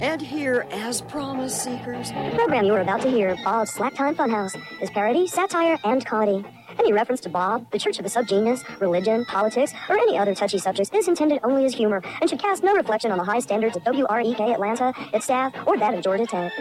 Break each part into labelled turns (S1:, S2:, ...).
S1: And here, as promise seekers,
S2: The program you are about to hear, Bob's Slack Time Funhouse, is parody, satire, and comedy. Any reference to Bob, the Church of the Subgenius, religion, politics, or any other touchy subjects is intended only as humor and should cast no reflection on the high standards of WREK Atlanta, its staff, or that of Georgia Tech.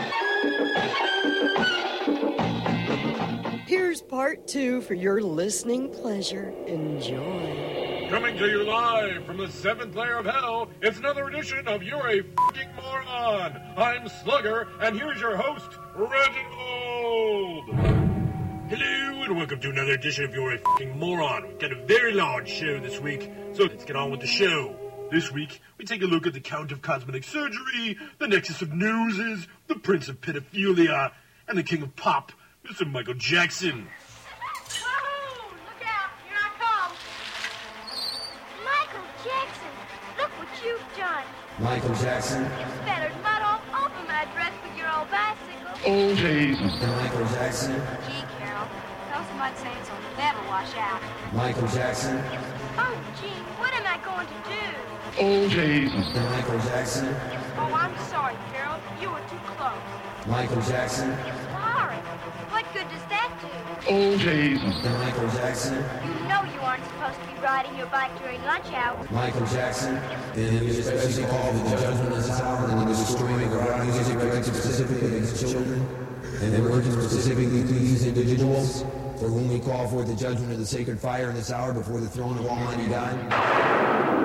S1: here's part 2 for your listening pleasure. Enjoy.
S3: Coming to you live from the 7th layer of hell, it's another edition of You're a F***ing Moron. I'm Slugger, and here's your host, Reginald. Hello, and welcome to another edition of You're a F***ing Moron. We've got a very large show this week, so let's get on with the show. This week, we take a look at the Count of Cosmetic Surgery, the Nexus of Noses, the Prince of Pedophilia, and the King of Pop, Mr. Michael Jackson.
S4: Wahoo! Look out! Here I come! Michael Jackson! Look what you've done!
S5: Michael Jackson.
S4: You spattered mud all over my dress with your old bicycle.
S3: Oh, Jesus.
S5: Michael Jackson.
S4: Gee, Carol, those mud stains will never wash out.
S5: Michael Jackson.
S4: Oh, gee, what am I going to do?
S3: Oh, Jesus.
S5: Michael Jackson.
S4: Oh, I'm sorry, Carol. You were too close.
S5: Michael Jackson.
S4: Sorry. What good does that do?
S3: Oh, Jesus.
S5: Michael Jackson.
S4: You know you aren't supposed to be riding your bike during lunch hour.
S5: Michael Jackson. And it was especially called for the judgment of this hour and the destroying of our music directed specifically against children and working specifically to these individuals for whom we call for the judgment of the sacred fire in this hour before the throne of Almighty God.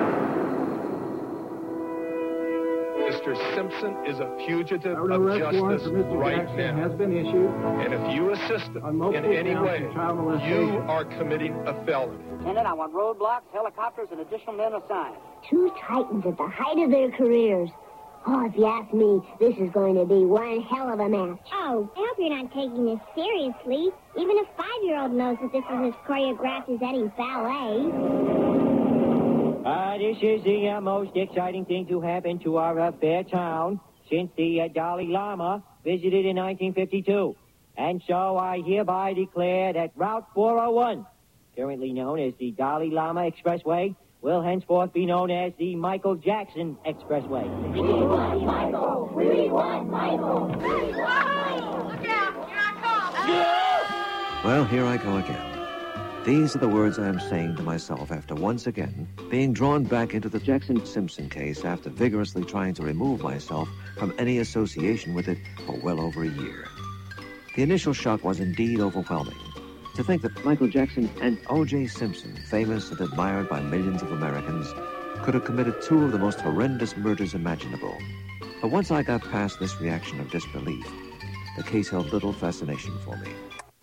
S6: Mr. Simpson is a fugitive of justice right now.
S7: Has been issued.
S6: And if you assist him in any way, you are committing a felony.
S8: Lieutenant, I want roadblocks, helicopters, and additional men assigned.
S2: Two titans at the height of their careers. Oh, if you ask me, this is going to be one hell of a match.
S9: Oh, I hope you're not taking this seriously. Even a 5-year-old knows that this is as choreographed as any ballet.
S8: This is the most exciting thing to happen to our fair town since the Dalai Lama visited in 1952. And so I hereby declare that Route 401, currently known as the Dalai Lama Expressway, will henceforth be known as the Michael Jackson Expressway.
S4: We want Michael! We want Michael! We want Michael! Look out! Here I come!
S10: Well, here I go again. These are the words I am saying to myself after once again being drawn back into the Jackson-Simpson case after vigorously trying to remove myself from any association with it for well over a year. The initial shock was indeed overwhelming. To think that Michael Jackson and O.J. Simpson, famous and admired by millions of Americans, could have committed two of the most horrendous murders imaginable. But once I got past this reaction of disbelief, the case held little fascination for me.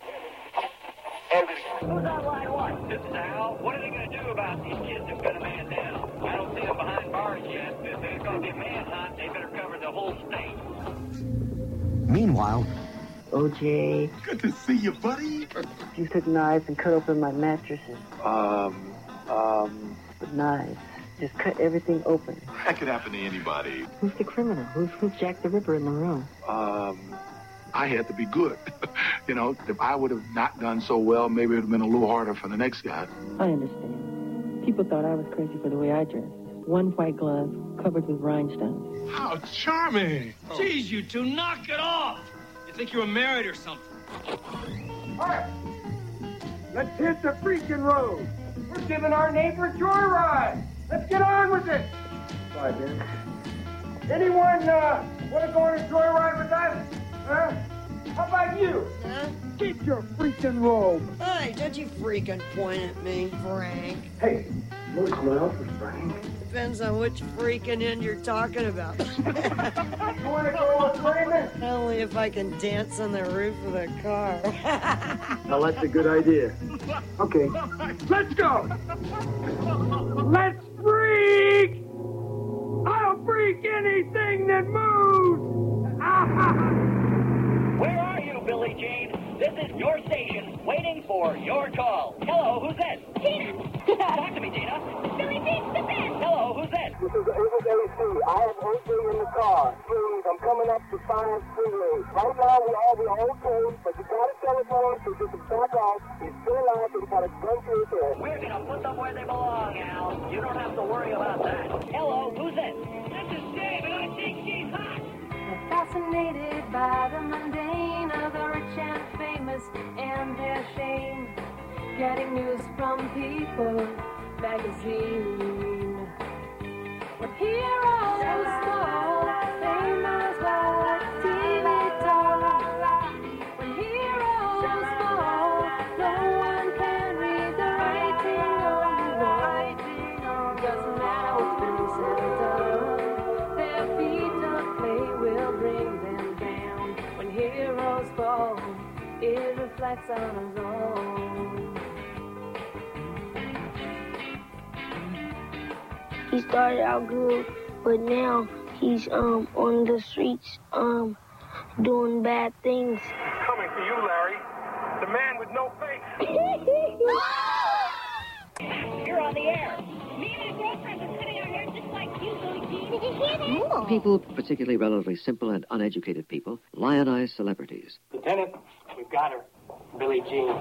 S11: Who's on line one? This is Al. What are they going to do about these kids who cut a man down? I don't see them behind bars yet. If there's going to be a manhunt, they better cover the whole state.
S5: Meanwhile,
S8: O.J.,
S3: Good to see you, buddy.
S8: you took knives and cut open my mattresses. With knives. Just cut everything open.
S3: That could happen to anybody.
S8: Who's the criminal? Who's Jack the Ripper in the room?
S12: I had to be good. You know, if I would have not done so well, maybe it would have been a little harder for the next guy.
S8: I understand. People thought I was crazy for the way I dressed. One white glove covered with rhinestones.
S3: How charming.
S11: Jeez, you two, knock it off! You think you were married or something?
S7: All right. Let's hit the freaking road. We're giving our neighbor a joyride. Let's get on with it. Bye, Ben. Anyone want to go on a joyride with us? Huh? How about you?
S1: Huh?
S7: Keep your freaking robe.
S1: Hey, don't you freaking point at me, Frank.
S7: Hey, no smile for Frank.
S1: Depends on which freaking end you're talking about.
S7: You want to go with Raymond?
S1: Only if I can dance on the roof of the car.
S7: Now, that's a good idea. Okay, let's go. Let's freak! I'll freak anything that moves!
S11: Where are you, Billie Jean? This is your station, waiting for your call. Hello, who's this?
S9: Tina!
S11: Talk to me, Tina.
S9: Billy Jean's the best!
S11: Hello, who's this?
S7: This is AC. I have O.J. in the car. Please, I'm coming up to Science Freeway. Right now, we're okay, but you gotta telephone so you can back off. He's still alive, and he's got a gun to his head.
S11: We're gonna put them where they belong, Al. You don't have to worry about that. Hello, who's this? This is Dave, and I think she's hot.
S13: getting news from People magazine. When heroes fall, famous like TV talk. When heroes fall, no one can read the writing on the wall. Doesn't matter what's been said or done, their feet of clay will bring them down. When heroes fall, it reflects on us all.
S14: He started out good, but now he's on the streets doing bad things.
S7: Coming for you, Larry. The man with no face.
S4: You're on the air. Me and my girlfriend are cutting our hair just like you, Billie Jean. Did you hear that?
S10: People, particularly relatively simple and uneducated people, lionize celebrities.
S7: Lieutenant, we've got her. Billie Jean.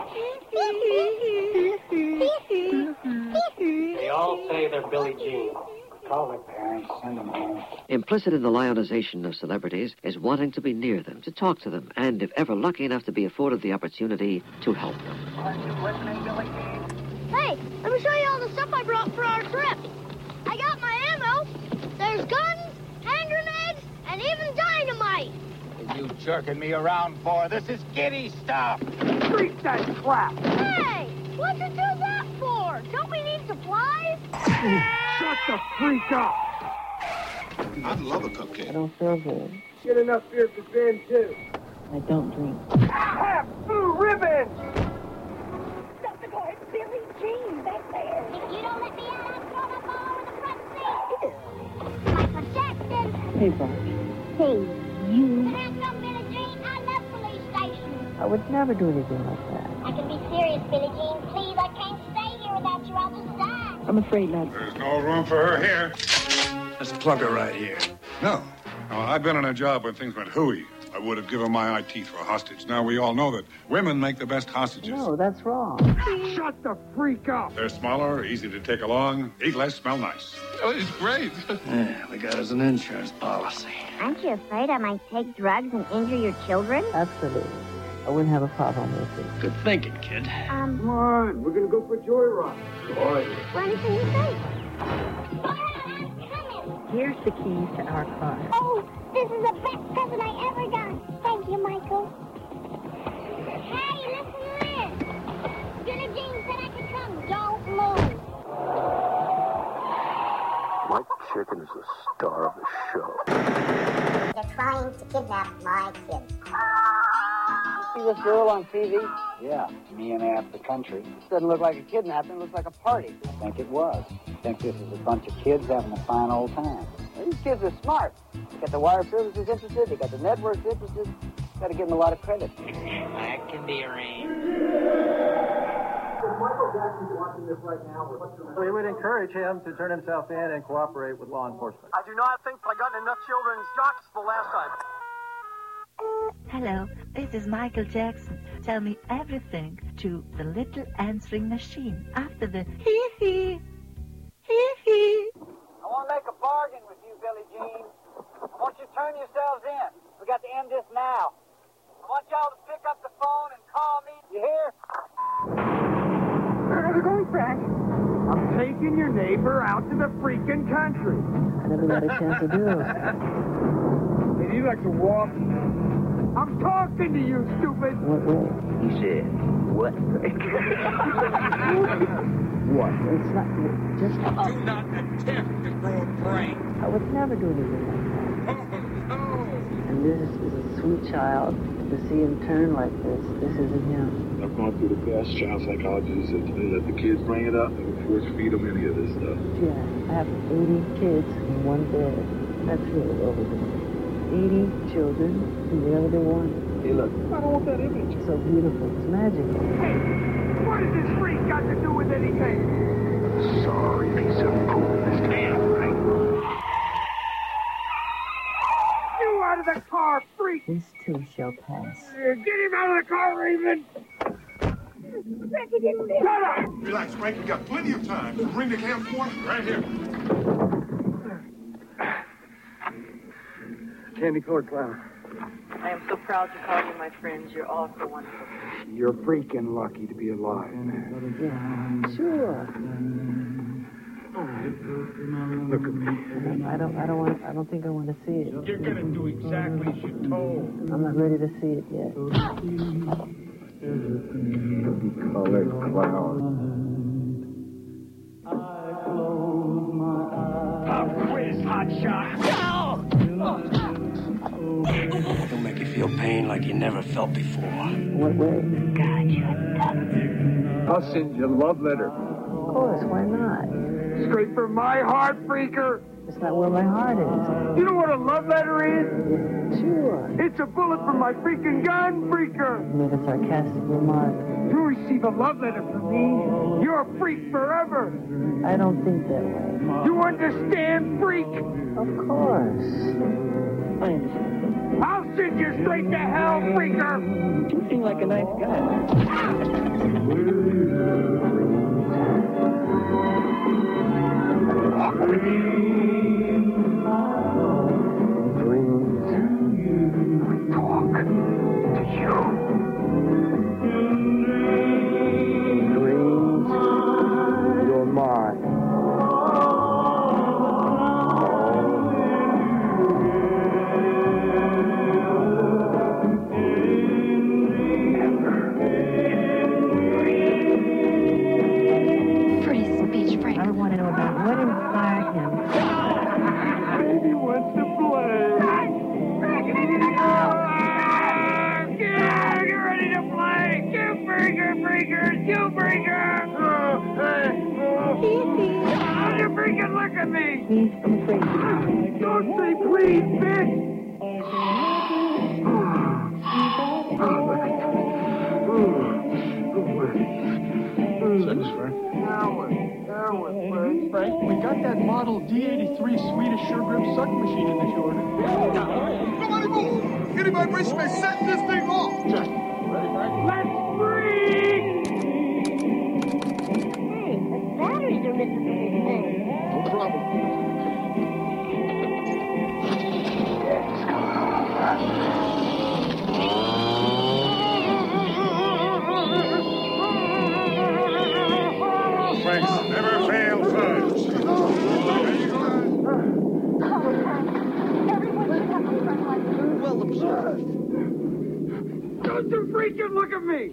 S7: They all say they're Billie Jean. Call their parents, send them home.
S10: Implicit in the lionization of celebrities is wanting to be near them, to talk to them, and, if ever lucky enough to be afforded the opportunity, to help them.
S2: Hey, let me show you all the stuff I brought for our trip. I got my ammo. There's guns, hand grenades, and even dynamite.
S15: What are you jerking me around for? This is kiddie stuff.
S7: Freak that crap.
S2: Hey, what'd you do that for? Don't we need supplies?
S7: Shut the freak up.
S12: I'd love a cupcake.
S16: I don't feel good.
S7: Get enough beer for Ben, too.
S16: I don't drink.
S7: Have blue ribbons.
S4: Stop the door. It's Billie Jean back there. If you don't let me out, I'll throw my ball in the front seat. Michael Jackson.
S16: Hey, Bob.
S2: Hey, you.
S4: Have some Billie Jean. I love police stations.
S16: I would never do anything like that.
S4: I can be serious, Billie Jean. Please, I can't stay here without you. I'll just die.
S16: I'm afraid not.
S3: There's no room for her here.
S17: Let's plug her right here.
S3: No. I've been on a job when things went hooey. I would have given my eye teeth for a hostage. Now we all know that women make the best hostages.
S16: No, that's wrong.
S7: Shut the freak up.
S3: They're smaller, easy to take along, eat less, smell nice.
S17: Oh, it's great. Yeah, we got us an insurance policy.
S9: Aren't you afraid I might take drugs and injure your children?
S16: Absolutely. I wouldn't have a problem with it.
S17: Good thinking, kid.
S7: Come on, we're gonna go for Joyride. Joy.
S9: When can you say?
S16: Here's the keys to our car.
S9: Oh, this is the best present I ever got. Thank you, Michael. Hey, listen to this. Billie Jean said I could come. Don't move.
S12: Mike Chicken is the star of the show.
S9: They're trying to kidnap my kid.
S15: See this girl on TV? Yeah, me and half the country. This doesn't look like a kidnapping, it looks like a party. I think it was. I think this is a bunch of kids having a fine old time. Well, these kids are smart. They got the wire services interested, they got the networks interested. Got to give them a lot of credit.
S8: That can be arranged.
S7: Michael Jackson's watching this right now.
S18: We would encourage him to turn himself in and cooperate with law enforcement.
S7: I do not think I got enough children's jocks the last time.
S19: Hello, this is Michael Jackson. Tell me everything to the little answering machine after the hee-hee, hee-hee.
S15: I want to make a bargain with you, Billie Jean. I want you to turn yourselves in. We got to end this now. I want y'all to pick up the phone and call me. You hear?
S7: Where are we going, Frank? I'm taking your neighbor out to the freaking country.
S16: I never got a chance to do it.
S7: Hey, do you like to walk? I'm talking to you, stupid.
S16: What way?
S15: He said, what?
S16: What? It's not just...
S3: Do not attempt to grow a brain.
S16: I would never do anything like that.
S3: Oh, no.
S16: And this is a sweet child. To see him turn like this isn't him.
S12: I've gone through the best child psychologists that they let the kids bring it up and force feed them any of this stuff.
S16: Yeah, I have 80 kids in one bed. That's really overdone. 80 children do whatever they want.
S12: Hey, look, I don't want that image.
S16: It's so beautiful. It's magic.
S7: Hey, what does this freak got to do with anything?
S12: Sorry, piece of poop. This damn right.
S7: You out of the car, freak!
S16: This too shall pass.
S7: Get him out of the car, Raven! Shut up!
S3: Relax, Frank. You got plenty of time. Bring the camcorder right here.
S7: Candy colored clown.
S16: I am so proud to call you my friends. You're all so wonderful.
S12: You're freaking lucky to be alive.
S16: Sure.
S12: Look at me.
S16: I don't think I want to see it.
S7: You're gonna do exactly as you're told.
S16: I'm not ready to see it yet.
S12: Colored cloud.
S7: Pop quiz, hot shot.
S17: It'll make you feel pain like you never felt before.
S16: What way?
S9: God, you're tough.
S12: I'll send you a love letter.
S16: Of course, why not?
S7: Straight from my heart, freaker.
S16: It's not where my heart is.
S7: You know what a love letter is?
S16: Sure.
S7: It's a bullet from my freaking gun, freaker.
S16: You made a sarcastic remark.
S7: You receive a love letter from me, you're a freak forever.
S16: I don't think that way.
S7: You understand, freak?
S16: Of course. I understand.
S7: I'll send you straight to hell, freaker.
S16: You seem like a nice guy.
S12: Dreams. We talk to you. Dreams. You're mine.
S9: Pretty speech, Frank.
S16: I want to know about what inspired him.
S7: Baby wants to play. Get ready to play. You freaker, you freaker. You freaking look at me.
S16: He's afraid.
S7: Don't say please, bitch.
S12: Thanks, Frank.
S18: Frank, we got that model D83 Swedish sure grip suck machine in the order.
S7: Somebody move! Get in my wrist, may set this thing off! Just ready, Frank? Let's freak!
S9: Hey, the batteries are missing from this thing.
S12: No problem.
S3: Frank's never failed first.
S1: Well observed.
S7: Don't you freaking look at me!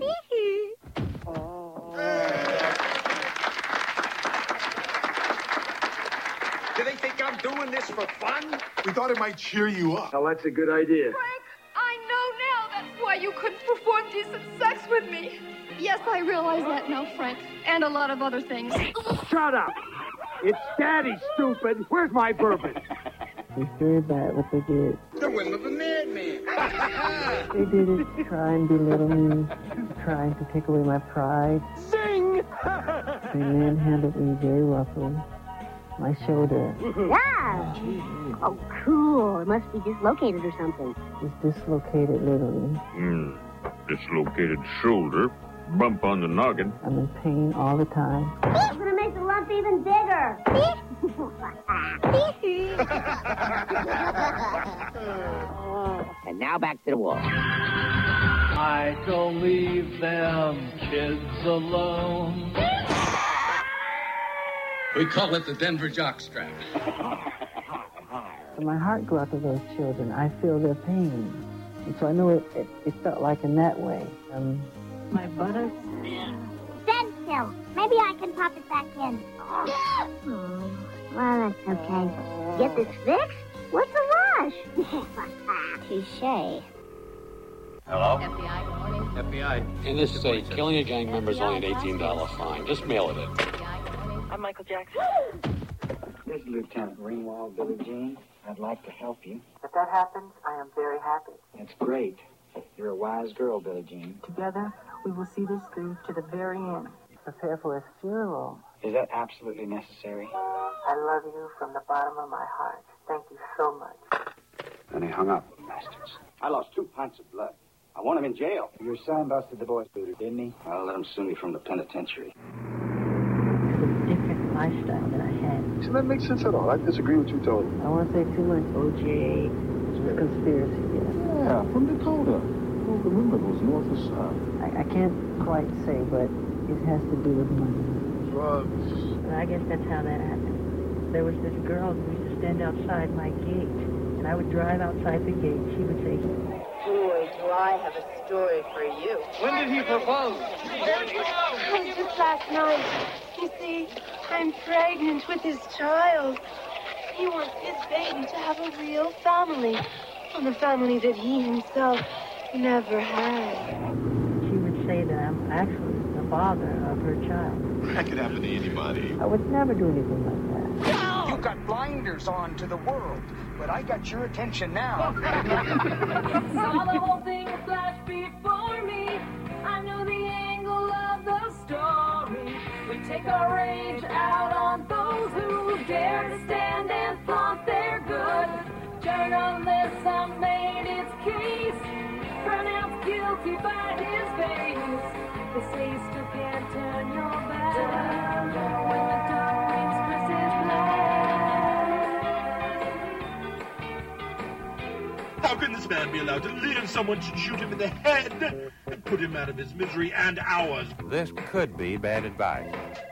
S3: Do they think I'm doing this for fun?
S12: We thought it might cheer you up.
S7: Well, that's a good idea.
S13: Frank, I know now that's why you couldn't perform decent sex with me. Yes, I realize that now, Frank. And a lot of other things.
S7: Shut up! It's Daddy, stupid. Where's my bourbon?
S16: It's very bad what they did.
S3: The whim of a madman.
S16: They did it to try and belittle me, trying to take away my pride.
S7: Sing!
S16: They manhandled me very roughly. My shoulder
S2: Yeah. Oh, cool. It must be dislocated or something.
S16: is dislocated literally.
S3: Dislocated shoulder, bump on the noggin.
S16: I'm in pain all the time.
S9: I'm gonna make the lump even bigger.
S8: And now back to the wall.
S17: I don't leave them kids alone. We call it the Denver jockstrap.
S16: When my heart goes out to those children, I feel their pain. And so I know it felt like in that way. My buttocks.
S9: Stand still. Maybe I can pop it back in. Oh, well, that's okay. Get this fixed? What's the rush? Touche.
S11: Hello?
S13: FBI, good morning.
S17: FBI. In this state, killing a gang member is only an $18 fine. Just mail it in.
S16: I'm Michael Jackson.
S15: This is Lieutenant Ringwald, Billie Jean. I'd like to help you.
S16: If that happens, I am very happy.
S15: That's great. You're a wise girl, Billie Jean.
S16: Together, we will see this through to the very end. Prepare for his funeral.
S15: Is that absolutely necessary?
S16: I love you from the bottom of my heart. Thank you so much.
S15: And he hung up, bastards. I lost 2 pints of blood. I want him in jail. Your son busted the boy's booter, didn't he? I'll let him sue me from the penitentiary.
S16: It's a different lifestyle that I had.
S12: So that makes sense at all. I disagree with you totally.
S16: I don't want to say too much. OJ, conspiracy.
S12: Yeah, from Dakota. I don't remember if it was north or south.
S16: I can't quite say, but it has to do with money.
S12: Drugs.
S16: And I guess that's how that happened. There was this girl who used to stand outside my gate, and I would drive outside the gate. She would say,
S20: Boy, do I have a story for you.
S18: When did he propose?
S13: Just last night. You see, I'm pregnant with his child. He wants his baby to have a real family. And a family that he himself never had.
S16: She would say that I'm actually the father of her child.
S12: That could happen to anybody.
S16: I would never do anything like that.
S21: You got blinders on to the world, but I got your attention now.
S13: Saw the whole thing flash before me. I knew the angle of the story. We take our rage out on those who dare to stand and flaunt their good. Journalists have made its case, pronounced guilty by his face. They say you still can't turn your back when the dark rings versus black.
S3: How can this man be allowed to live? Someone should shoot him in the head and put him out of his misery and ours.
S22: This could be bad advice.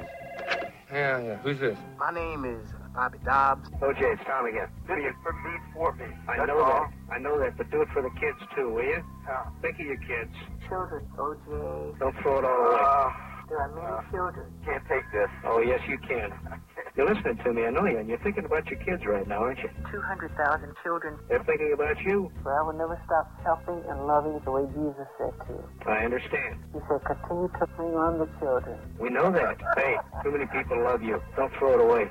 S18: Yeah. Who's this?
S21: My name is Bobby Dobbs.
S23: OJ, it's Tom again.
S7: This is for me, for me.
S23: I know that. I know that, but do it for the kids too, will you? Think of your kids.
S20: Children, OJ.
S23: Don't throw it all away.
S20: There are many children.
S7: Can't take this.
S23: Oh, yes, you can. You're listening to me, I know you, and you're thinking about your kids right now, aren't you?
S20: 200,000 children.
S23: They're thinking about you.
S20: For I will never stop helping and loving the way Jesus said to.
S23: I understand.
S20: He said, continue to bring on the children.
S23: We know that. Hey, too many people love you. Don't throw it away.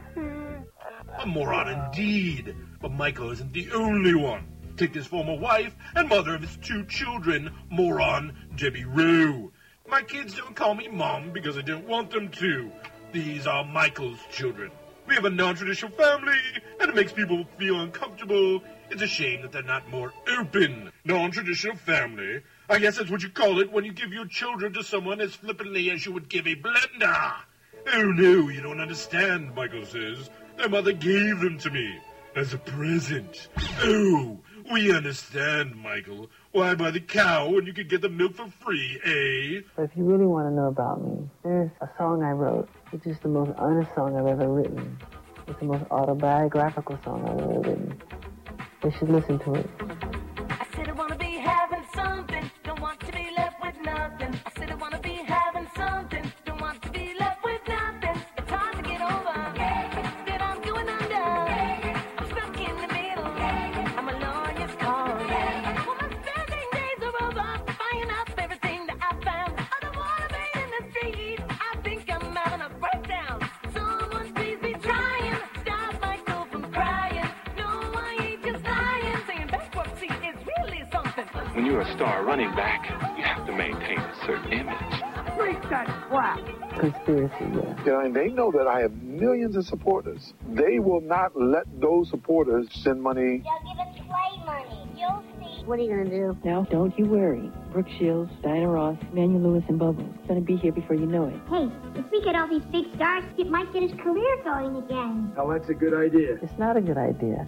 S3: A moron indeed. But Michael isn't the only one. Take his former wife and mother of his 2 children, moron Debbie Rowe. My kids don't call me Mom because I don't want them to. These are Michael's children. We have a non-traditional family, and it makes people feel uncomfortable. It's a shame that they're not more open. Non-traditional family? I guess that's what you call it when you give your children to someone as flippantly as you would give a blender. Oh, no, you don't understand, Michael says. Their mother gave them to me as a present. Oh, we understand, Michael. Why buy the cow when you could get the milk for free, eh?
S16: But if you really want to know about me, there's a song I wrote. It's just the most honest song I've ever written. It's the most autobiographical song I've ever written. They should listen to it.
S13: I said I want to be having something, don't want to be left with nothing. I said I want to be having something, don't want to be left with nothing. It's hard to get over that I'm going under. I'm stuck in the middle. I'm a lawyer's call. Well, my spending days are over, buying up everything that I found. I don't want to be in the streets. I think I'm having a breakdown. Someone please be trying, stop Michael from crying. No, I ain't just lying, saying bankruptcy is really something.
S6: When you're a star running back, you have to maintain a certain image.
S21: Freak that crap.
S16: Conspiracy, yeah.
S12: You know, and they know that I have millions of supporters. They will not let those supporters send money.
S9: They'll give us play money. You'll see.
S2: What are you going to do?
S16: Now, don't you worry. Brooke Shields, Diana Ross, Manuel Lewis, and Bubbles going to be here before you know it.
S9: Hey, if we get all these big stars, it might get his career going again.
S7: Oh, that's a good idea.
S16: It's not a good idea.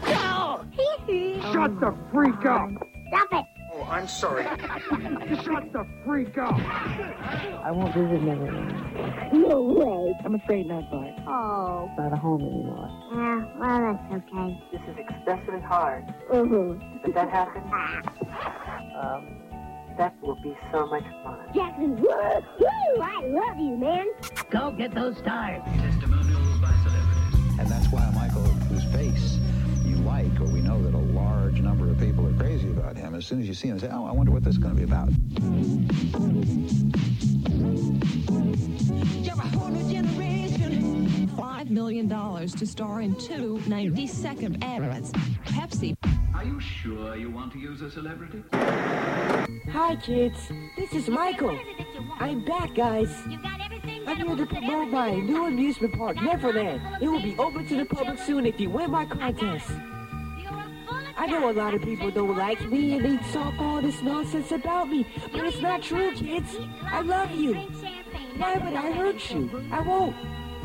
S7: Shut the freak up!
S9: Stop it.
S21: Oh, I'm sorry.
S7: Shut the freak up!
S16: I won't visit Neverland.
S9: No way.
S16: I'm afraid not, Bart.
S9: Oh.
S16: It's not a home anymore.
S9: Yeah, well, that's okay.
S20: This is especially hard.
S9: Mm-hmm.
S20: If that happens, that will be so much fun.
S9: Jackson, woo! I love you, man.
S19: Go get those stars.
S15: Testimonials by celebrities. And that's why Michael, whose face you like, or we know that a large number of people are crazy about him, as soon as you see him, say, oh, I wonder what this is going to be about.
S24: You're a whole new generation. $5 million to star in 2 90-second ads. Pepsi.
S15: Are you sure you want to use a celebrity?
S1: Hi, kids. This is Michael. I'm back, guys. I'm here to promote my new amusement park, Neverland. It will be open to the public soon if you win my contest. I know a lot of people don't like me and they talk all this nonsense about me, but it's not true, kids. I love you. Why would I hurt you? I won't.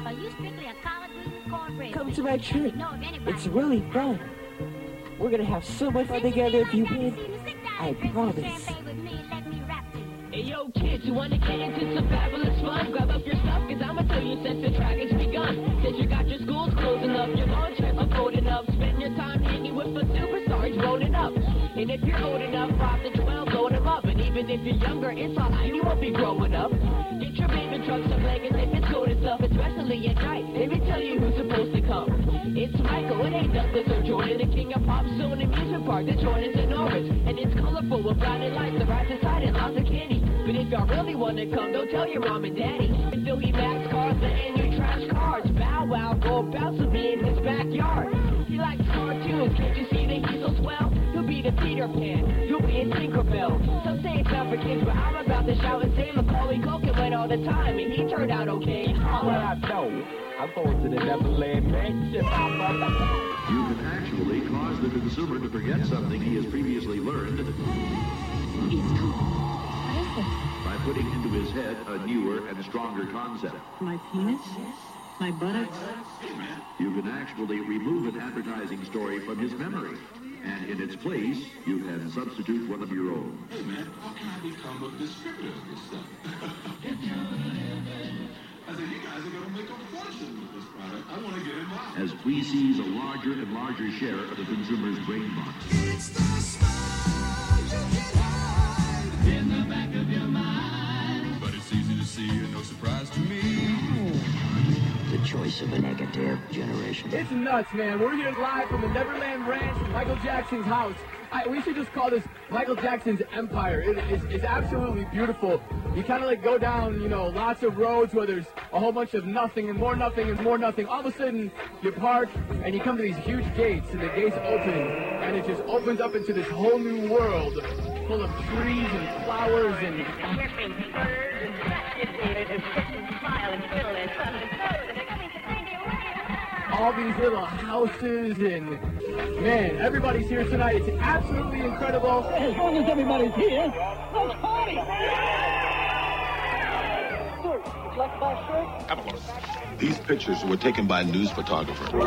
S1: Come to my trip. It's really fun. We're gonna have so much fun together if you win. I promise.
S4: Hey yo kids, you wanna get into some fabulous fun? Grab up your stuff, cause I'ma tell you since the track has begun. Since you got your schools closing up, your lawn trip are folding up. Spend your time hanging with the superstars rolling up. And if you're old enough, 5 to 12, load them up. And even if you're younger, it's alright, you won't be growing up. Get your baby truck some blankets if it's cold and stuff, especially at night. Let me tell you who's supposed to come. It's Michael, it ain't Douglas or Jordan, the king of pop, soon amusement park. The Jordan's enormous, and it's colorful with blinding lights, the ride inside and lots of candy. But if y'all really wanna come, don't tell your mom and daddy. Philly Max cars, and you trash cars. Bow Wow, go bounce with me in his backyard. He likes cartoons, can't you see that he's so swell? He'll be the Peter Pan, you'll be in Tinkerbell. Some say it's not for kids, but I'm about to shout and say Macaulay Culkin went all the time, and he turned out okay.
S5: Well, I know. I'm going to the Neverland Mansion.
S10: You can actually cause the consumer to forget something he has previously learned. By putting into his head a newer and stronger concept.
S16: My penis? My buttocks?
S10: You can actually remove an advertising story from his memory. And in its place, you can substitute one of your own.
S14: Hey man, how can I become a distributor of this stuff? I said, you guys are going to make a fortune with this product. I want to get involved.
S10: As we seize a larger and larger share of the consumer's brain box.
S14: It's the smile you can hide in the back of your mind. But it's easy to see and no surprise to me.
S25: The choice of a negative generation.
S18: It's nuts, man. We're here live from the Neverland Ranch, Michael Jackson's house. We should just call this Michael Jackson's empire. It's absolutely beautiful. You kind of like go down, you know, lots of roads where there's a whole bunch of nothing and more nothing and more nothing. All of a sudden, you park and you come to these huge gates, and the gates open, and it just opens up into this whole new world full of trees and flowers and... all these little houses, and man, everybody's here tonight. It's absolutely incredible.
S5: As long as everybody's here, let's party!
S15: Sir, would you like to buy a shirt?
S14: Have a look. These pictures were taken by a news photographer.
S15: Is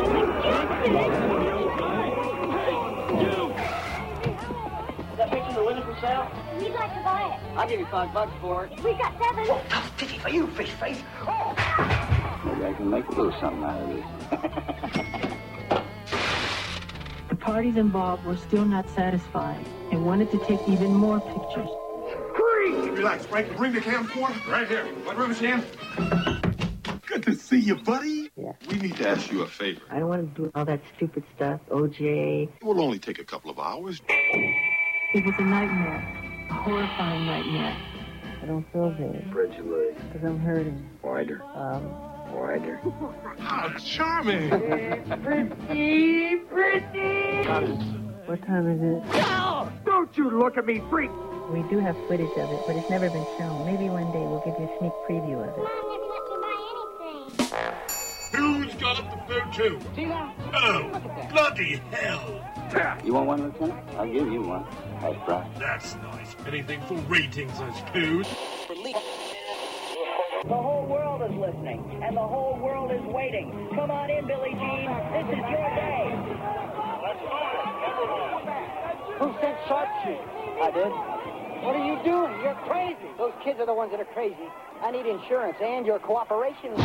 S15: that picture the winner for sale?
S9: We'd like to buy it.
S15: I'll give you $5 for it.
S9: We got 7.
S15: Oh, tough pity for you, fish face. Oh. Maybe I can make a little something out of this.
S16: The parties involved were still not satisfied and wanted to take even more pictures.
S14: Hurry! Relax, Frank. Bring the camcorder. Right here. What room is she in? Good to see you, buddy.
S16: Yeah.
S14: We need to ask you a favor.
S16: I don't want to do all that stupid stuff, OJ.
S14: It will only take a couple of hours.
S16: It was a nightmare, a horrifying nightmare. I don't feel good.
S15: Spread your legs.
S16: Because I'm hurting.
S15: Wider. Wider.
S14: How charming.
S15: Pretty, pretty.
S16: What time is it?
S15: No! Don't you look at me, freak!
S16: We do have footage of it, but it's never been shown. Maybe one day we'll give you a sneak preview of it.
S3: Who's got the food too? Oh, bloody hell.
S15: You want one, Lieutenant? I'll give you one. Nice price.
S3: That's nice. Anything for ratings, I suppose.
S8: The whole world is listening, and the whole world is waiting. Come on in, Billie Jean. This is your day.
S15: Who said sharpshooter? I did. What are you doing? You're crazy. Those kids are the ones that are crazy. I need insurance and your cooperation.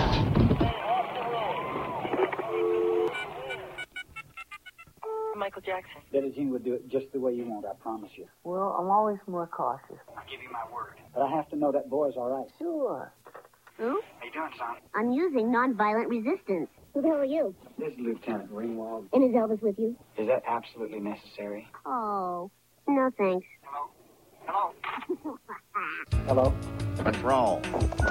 S20: Michael Jackson.
S15: Billie Jean would do it just the way you want, I promise you.
S16: Well, I'm always more cautious.
S15: I'll give you my word. But I have to know that boy's all right.
S16: Sure.
S9: Who?
S15: How you doing, son?
S9: I'm using nonviolent resistance. Who the hell are you?
S15: This is Lieutenant Ringwald.
S9: And is Elvis with you?
S15: Is that absolutely necessary?
S9: Oh, no thanks.
S15: Hello? Hello?
S10: What's wrong?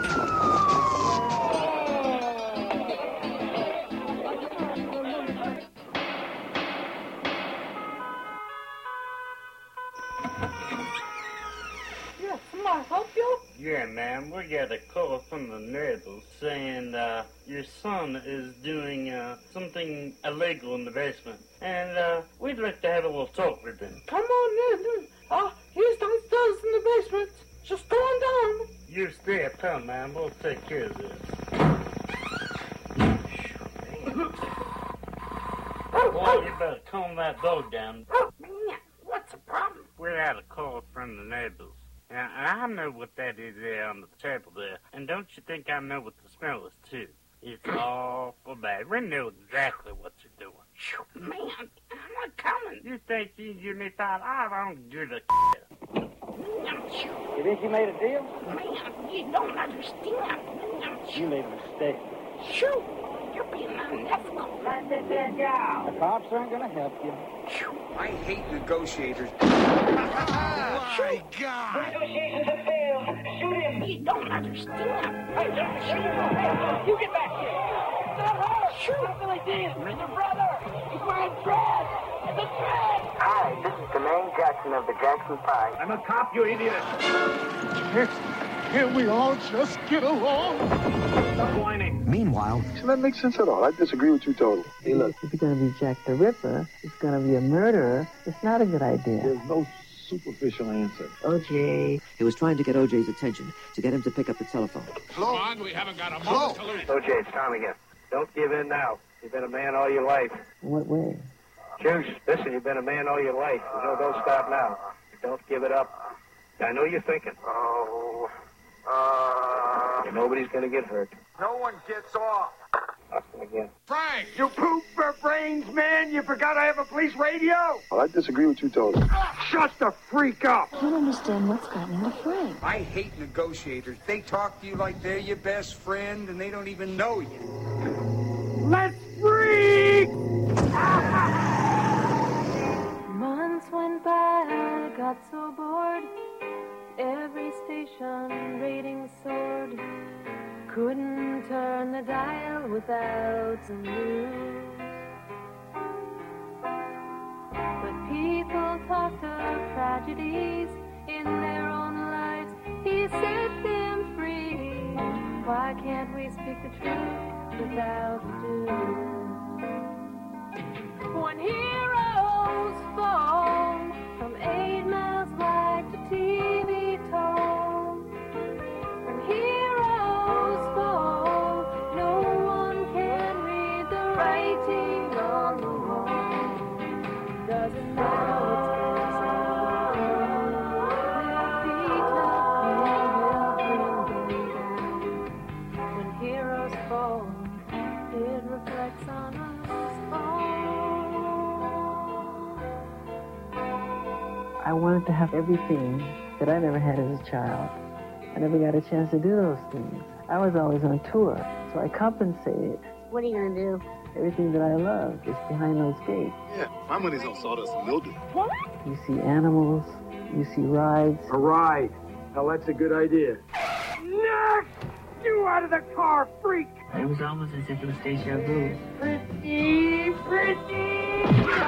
S5: Yes, can I help you?
S26: Yeah, ma'am, we got a call from the neighbors saying your son is doing something illegal in the basement. And we'd like to have a little talk with him.
S5: Come on in. He's downstairs in the basement. Just go on down.
S26: You stay up here, ma'am. We'll take care of this. Boy, you better calm that dog down.
S5: What's the problem?
S26: We're got a call from the neighbors. And I know what that is there on the table there. And don't you think I know what the smell is, too? It's awful bad. We know exactly what you're doing. Man, I'm not coming. You think you give me thought? I don't do the
S15: You think you made a deal?
S4: Man, you don't understand.
S15: You made a mistake.
S4: Shoot, you're being unethical.
S15: The cops aren't going to help you.
S21: I hate negotiators.
S4: Oh, my God. Negotiations have failed. Shoot him. You don't understand. Hey, shoot him. You get back here. Shoot. Something like this. Mr. Brother. He's wearing dreads. It's a dread.
S15: Hi, this is Jermaine Jackson of the Jackson 5.
S21: I'm a cop, you idiot.
S14: Can't we all just get along?
S21: Stop whining.
S6: Meanwhile,
S12: So that makes sense at all. I disagree with you totally. Hey, look.
S16: If you're going to be Jack the Ripper, it's going to be a murderer, it's not a good idea.
S12: There's no superficial answer.
S6: OJ. He was trying to get OJ's attention, to get him to pick up the telephone.
S3: Come on, we haven't got a moment to lose.
S15: OJ, it's Tom again. Don't give in now. You've been a man all your life.
S16: In what way?
S15: Juice, listen, you've been a man all your life. Don't stop now. Don't give it up. I know you're thinking. Nobody's going to get hurt.
S21: No one gets off.
S15: Nothing again.
S3: Frank!
S7: You poop for brains, man! You forgot I have a police radio?
S12: Well, I disagree with you totally.
S7: Shut the freak up!
S11: I don't understand what's gotten into Frank.
S21: I hate negotiators. They talk to you like they're your best friend, and they don't even know you.
S7: Let's freak!
S11: Months went by, I got so bored. Every station rating soared. Couldn't turn the dial without some news. But people talked of tragedies in their own lives. He set them free. Why can't we speak the truth without ado? When heroes fall from 8 miles wide to TV tall. When heroes fall, no one can read the writing on the wall. Doesn't matter what's going on, their feet up, we will bring them down. When heroes fall, it reflects on us all.
S16: I wanted to have everything that I never had as a child. I never got a chance to do those things. I was always on tour, so I compensated.
S2: What are you gonna do?
S16: Everything that I love is behind those gates.
S12: Yeah, my money's on sawdust and mildew.
S16: You see animals, you see rides.
S7: A ride. Now that's a good idea. Next! You out of the car, freak!
S16: It was almost as if it was deja vu.
S7: Pretty, pretty!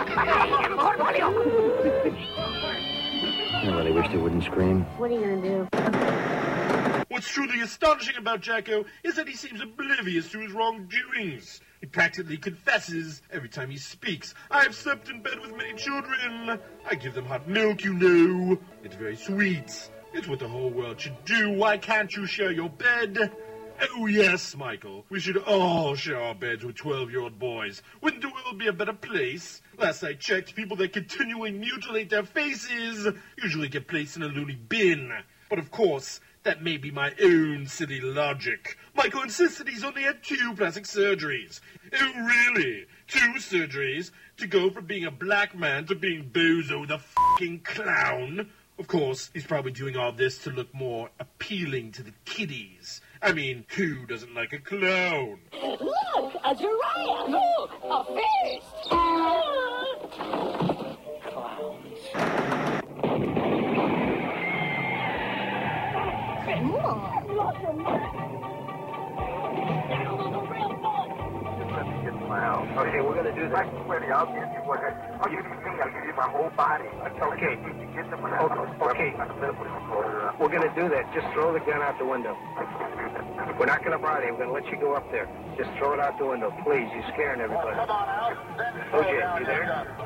S6: I really wish they wouldn't scream.
S2: What are you gonna do?
S3: What's truly astonishing about Jacko is that he seems oblivious to his wrongdoings. He practically confesses every time he speaks. I've slept in bed with many children. I give them hot milk, you know. It's very sweet. It's what the whole world should do. Why can't you share your bed? Oh, yes, Michael. We should all share our beds with 12-year-old boys. Wouldn't the world be a better place? Last I checked, people that continually mutilate their faces usually get placed in a loony bin. But of course, that may be my own silly logic. Michael insists that he's only had 2 plastic surgeries. Oh, really? 2 surgeries? To go from being a black man to being Bozo the f***ing clown? Of course, he's probably doing all this to look more appealing to the kiddies. I mean, who doesn't like a clown?
S4: Look, a giraffe. Look, a fish. Clowns.
S15: Okay, we're gonna do this. I'll give you what. I'll give you me. I'll give you my whole body. Okay. Okay. We're gonna do that. Just throw the gun out the window. We're not gonna bother you. We're gonna let you go up there. Just throw it out the window, please. You're scaring everybody. Okay, you there?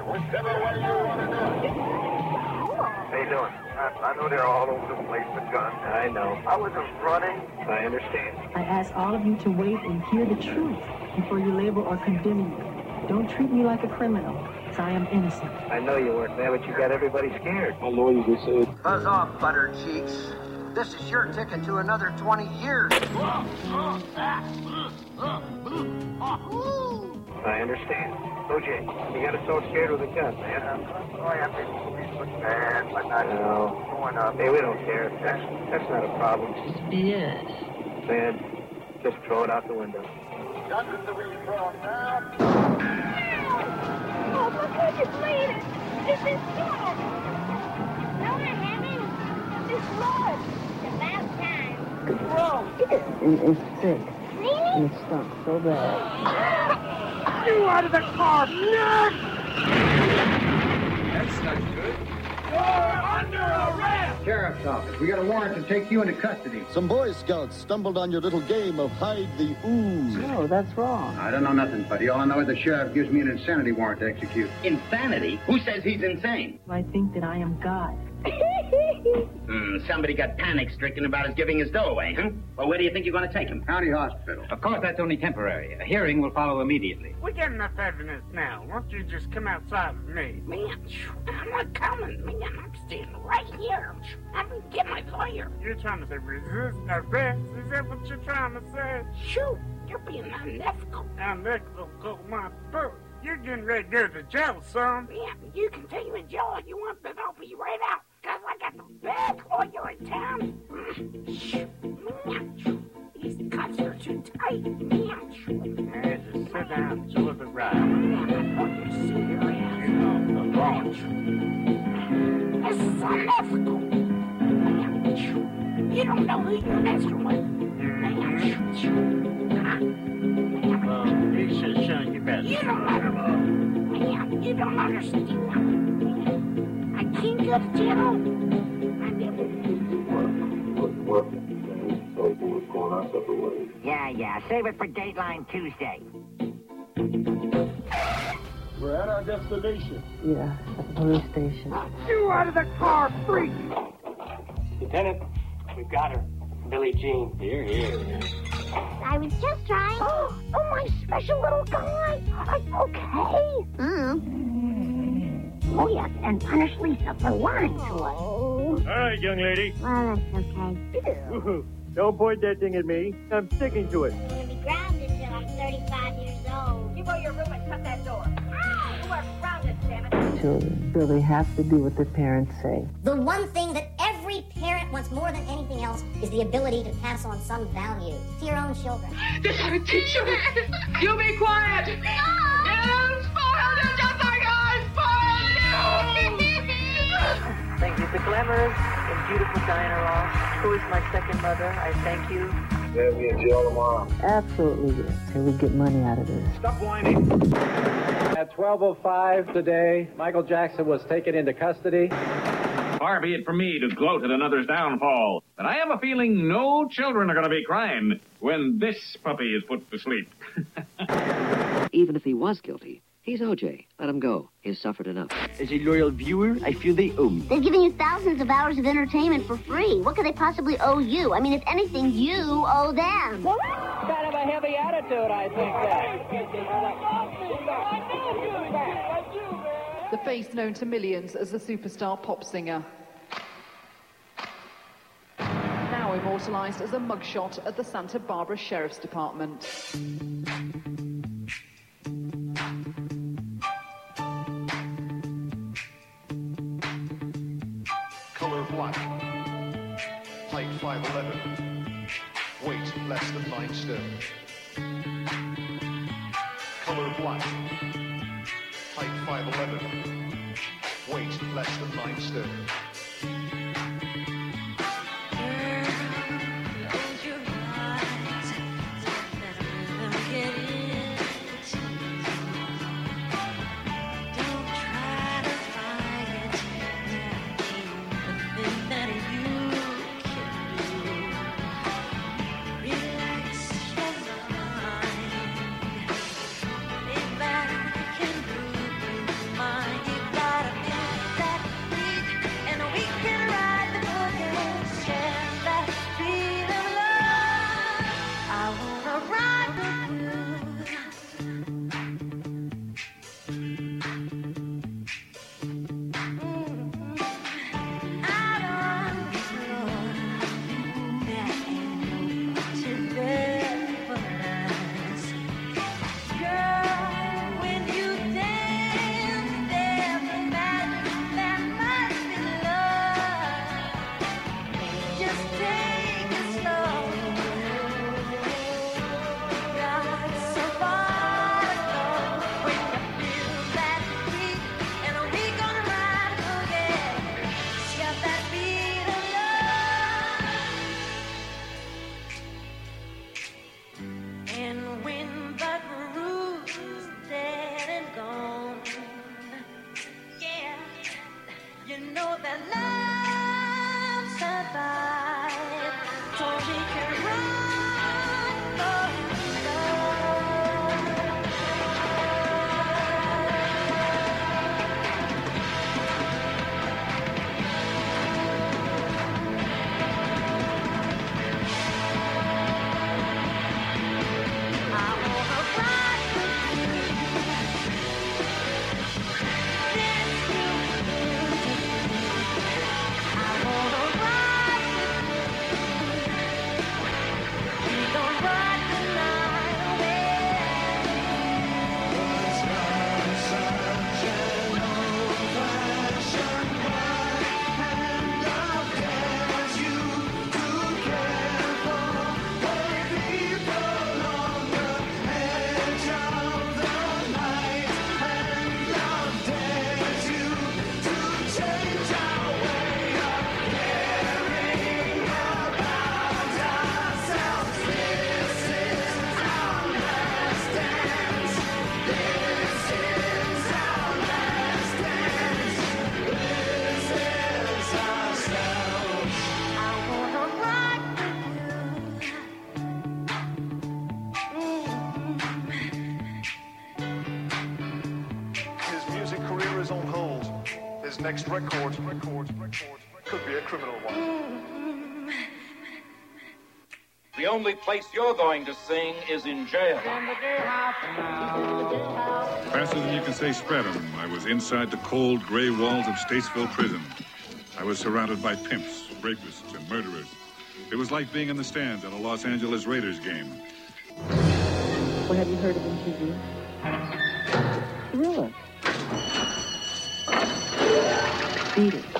S15: How you doing? I know they're all over the place with guns. I know. I wasn't running. I understand.
S11: I ask all of you to wait and hear the truth before you label or condemn me. Don't treat me like a criminal.
S1: Kids, I am innocent.
S15: I know you weren't there, but you got everybody scared.
S12: My lawyer just said.
S21: Buzz off, butter cheeks. This is your ticket to another 20 years.
S15: I understand. OJ, you got us so scared with a gun, man.
S21: Boy, I've been looking bad, but not going up.
S15: Hey, we don't care. That's not a problem.
S1: Yes.
S15: Man, just throw it out the window.
S21: Guns in the recon now.
S9: Oh, look who just made it! This is God! No, I haven't. It's blood. It's about time.
S16: And it's sick.
S9: Really?
S16: And it stunk so bad.
S21: You out of the car, Nick! That's not good. You're under arrest!
S15: Sheriff's office. We got a warrant to take you into custody.
S13: Some Boy Scouts stumbled on your little game of hide the ooze.
S16: No, that's wrong.
S15: I don't know nothing, buddy. All I know is the sheriff gives me an insanity warrant to execute.
S17: Insanity? Who says he's insane?
S1: I think that I am God.
S17: Somebody got panic-stricken about his giving his dough away, huh? Well, where do you think you're going to take him?
S15: County hospital.
S17: Of course, that's only temporary. A hearing will follow immediately.
S26: We got enough evidence now. Why don't you just come outside with me?
S4: Man, I'm not coming, man. I'm standing right here. I'm gonna get my lawyer.
S26: You're trying to say resist arrest? Is that what you're trying to say?
S4: Shoot, you're being unethical.
S26: Unethical, my butt. You're getting ready to go to jail, son.
S4: Yeah, you can take me to jail all you want, but I'll be right out. Because I got the best lawyer in town. These cuffs are too tight.
S26: Hey, just sit down and enjoy the ride.
S4: You see your ass.
S26: The launch.
S4: This is unethical. You don't know who you're messing with.
S26: Well, you should have shown you better.
S4: You don't understand. You don't understand. I can't go to jail.
S8: Yeah, save it for Dateline Tuesday.
S7: We're at our destination.
S16: Yeah, at the police station.
S21: You out of the car, freak!
S15: Lieutenant, we've got her. Billie Jean. Here.
S9: I was just trying.
S4: Oh, my special little guy. Okay. Oh, yes, and punish Lisa for lying to us.
S7: All right, young lady.
S9: Well, that's okay.
S7: Woohoo. Don't point that thing at me. I'm sticking to it.
S9: I'm gonna be grounded till I'm 35 years old.
S19: You go to your room and shut that door. You are grounded, damn it.
S16: Children, so they have to do what their parents say.
S2: The one thing that every parent wants more than anything else is the ability to pass on some value to your own children.
S19: This how to teach you. You be quiet. No. You spoiled it just like I spoiled you.
S20: Thank you. The glamorous and beautiful Diana Ross, who is my second mother. I thank you.
S12: Yeah, we in jail tomorrow.
S16: Absolutely, yes. Till we get money out of this.
S15: Stop whining. At 12:05 today, Michael Jackson was taken into custody.
S22: Far be it from me to gloat at another's downfall, but I have a feeling no children are going to be crying when this puppy is put to sleep.
S6: Even if he was guilty, he's OJ. Let him go. He's suffered enough.
S20: As a loyal viewer, I feel they owe me.
S9: They're giving you thousands of hours of entertainment for free. What could they possibly owe you? I mean, if anything, you owe them.
S19: Kind of a heavy attitude, I think.
S23: The face known to millions as the superstar pop singer. Now immortalized as a mugshot at the Santa Barbara Sheriff's Department.
S24: Color black. Height 5'11". Weight less than 9 stone. Color black. Height 5'11". Weight less than 9 stone.
S14: And we can ride.
S24: Next record could be a criminal one.
S17: The only place you're going to sing is in jail.
S3: Faster than you can say spread 'em, I was inside the cold, gray walls of Statesville Prison. I was surrounded by pimps, rapists, and murderers. It was like being in the stands at a Los Angeles Raiders game.
S16: What have you heard of MTV? Thriller. Beat it.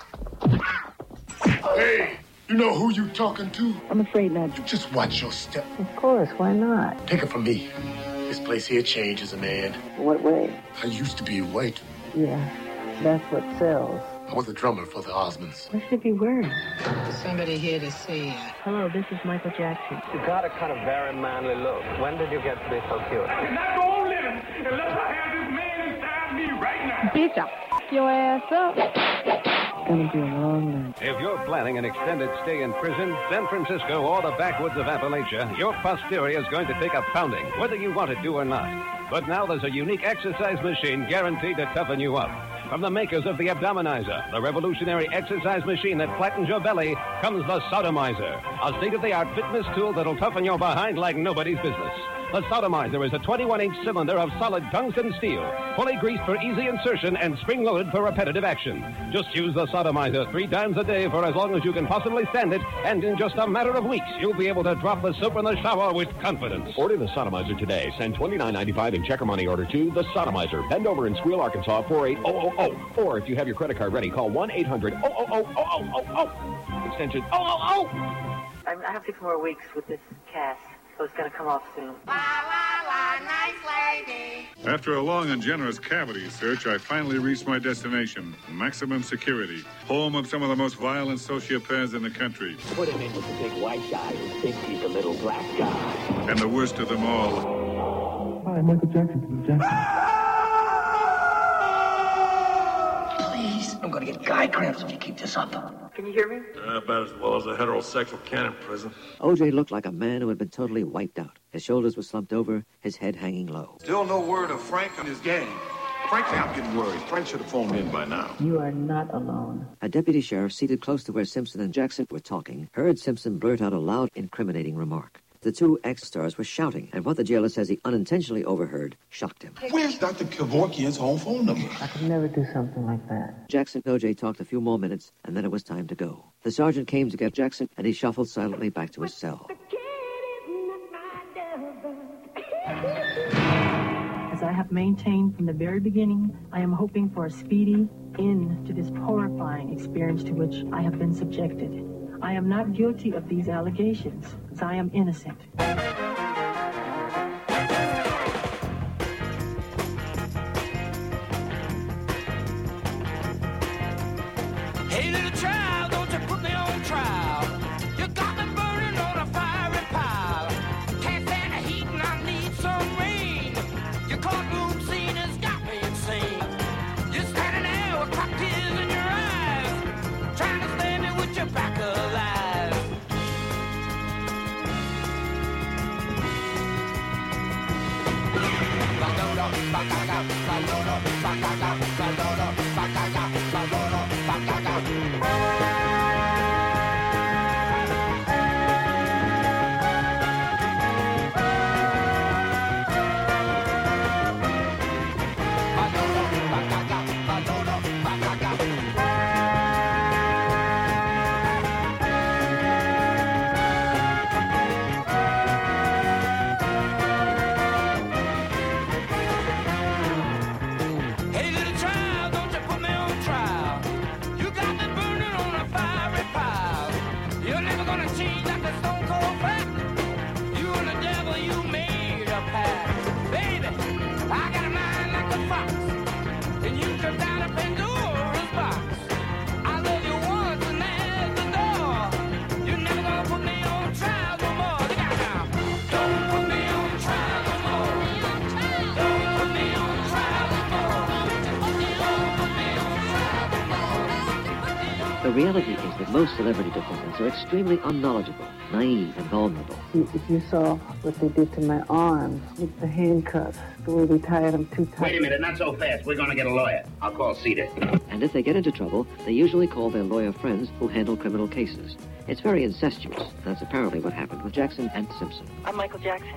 S24: Hey, you know who you talking to?
S16: I'm afraid not.
S24: You just watch your step.
S16: Of course, why not?
S24: Take it from me. This place here changes a man.
S16: What way?
S24: I used to be white.
S16: Yeah, that's what sells.
S24: I was a drummer for the Osmonds.
S16: What should be wearing?
S5: Somebody here to see you.
S16: Hello, this is Michael Jackson.
S10: You got a kind of very manly look. When did you get to be so cute?
S19: You're not going living unless I have this man inside me right now.
S16: Bitch, I'll f your ass up. Gonna be a long night.
S11: If you're planning an extended stay in prison, San Francisco, or the backwoods of Appalachia, your posterior is going to take a pounding, whether you want it to or not. But now there's a unique exercise machine guaranteed to toughen you up. From the makers of the Abdominizer, the revolutionary exercise machine that flattens your belly, comes the Sodomizer, a state-of-the-art fitness tool that'll toughen your behind like nobody's business. The Sodomizer is a 21-inch cylinder of solid tungsten steel, fully greased for easy insertion and spring-loaded for repetitive action. Just use the Sodomizer 3 times a day for as long as you can possibly stand it, and in just a matter of weeks, you'll be able to drop the soap in the shower with confidence.
S18: Order the Sodomizer today. Send $29.95 in check or money order to The Sodomizer. Bend over in Squeal, Arkansas, 48000. Or if you have your credit card ready, call 1-800-000-000. Extension 000.
S20: I have 6 more weeks with this cast, so it's going to come off soon.
S19: Nice lady.
S3: After a long and generous cavity search, I finally reached my destination, Maximum Security, home of some of the most violent sociopaths in the country.
S25: Put him in with the big white guy who thinks he's the little black guy.
S3: And the worst of them all.
S16: Hi, Michael Jackson.
S25: Please, I'm going to get guy cramps if you keep this up.
S20: Can you hear me?
S27: About as well as a heterosexual can in prison.
S6: OJ looked like a man who had been totally wiped out. His shoulders were slumped over, his head hanging low.
S12: Still no word of Frank and his gang. Frankly, I'm getting worried. Frank should have phoned in by now.
S16: You are not alone.
S6: A deputy sheriff seated close to where Simpson and Jackson were talking heard Simpson blurt out a loud, incriminating remark. The two ex-stars were shouting, and what the jailer says he unintentionally overheard shocked him.
S12: Where's Dr. Kevorkian's home phone number?
S16: I could never do something like that.
S6: Jackson and OJ talked a few more minutes, and then it was time to go. The sergeant came to get Jackson, and he shuffled silently back to his cell.
S28: As I have maintained from the very beginning, I am hoping for a speedy end to this horrifying experience to which I have been subjected. I am not guilty of these allegations, as I am innocent.
S19: Hey, little child, don't you put me on trial. You got me burning on a fiery pile. Can't stand the heat and I need some rain. Your courtroom scene has got me insane. You're standing there with cocktails in your eyes. Hey, little child, don't you put me on trial. You got me burning on a fiery pile. You're never gonna change like a stone cold fact. You and the devil, you made a pact. Baby, I got a mind like a fox. And you took down a Pandora's box. I love you once and there's the door. You're never gonna put me on trial no more. Look out now. Don't put me on trial no more. Don't put me on trial no more.
S6: The reality is that most celebrity defendants are extremely unknowledgeable, naive, and vulnerable.
S16: If you saw what they did to my arms with the handcuffs, the way they tied them too tight.
S17: Wait a minute, not so fast. We're going to get a lawyer. I'll call Cedar.
S6: And if they get into trouble, they usually call their lawyer friends who handle criminal cases. It's very incestuous. That's apparently what happened with Jackson and Simpson.
S20: I'm Michael Jackson.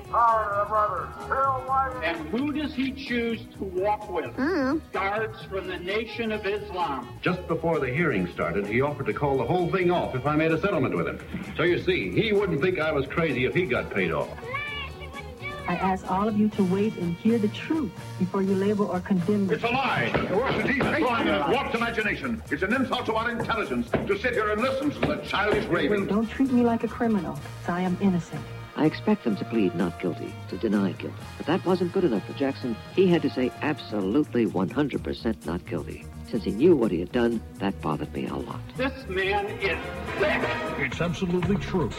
S1: And who does he choose to walk with? Guards from the Nation of Islam.
S2: Just before the hearing started, he offered to call the whole thing off if I made a settlement with him. So you see, he wouldn't think I was crazy if he got paid off.
S28: I ask all of you to wait and hear the truth before you label or condemn me.
S12: It's a lie. Worse than he's drawing in his warped imagination. It's an insult to our intelligence to sit here and listen to the childish raving.
S28: Don't treat me like a criminal, 'cause I am innocent.
S6: I expect them to plead not guilty, to deny guilt. But that wasn't good enough for Jackson. He had to say absolutely 100% not guilty. Since he knew what he had done, that bothered me a lot.
S1: This man is sick.
S4: It's absolutely true.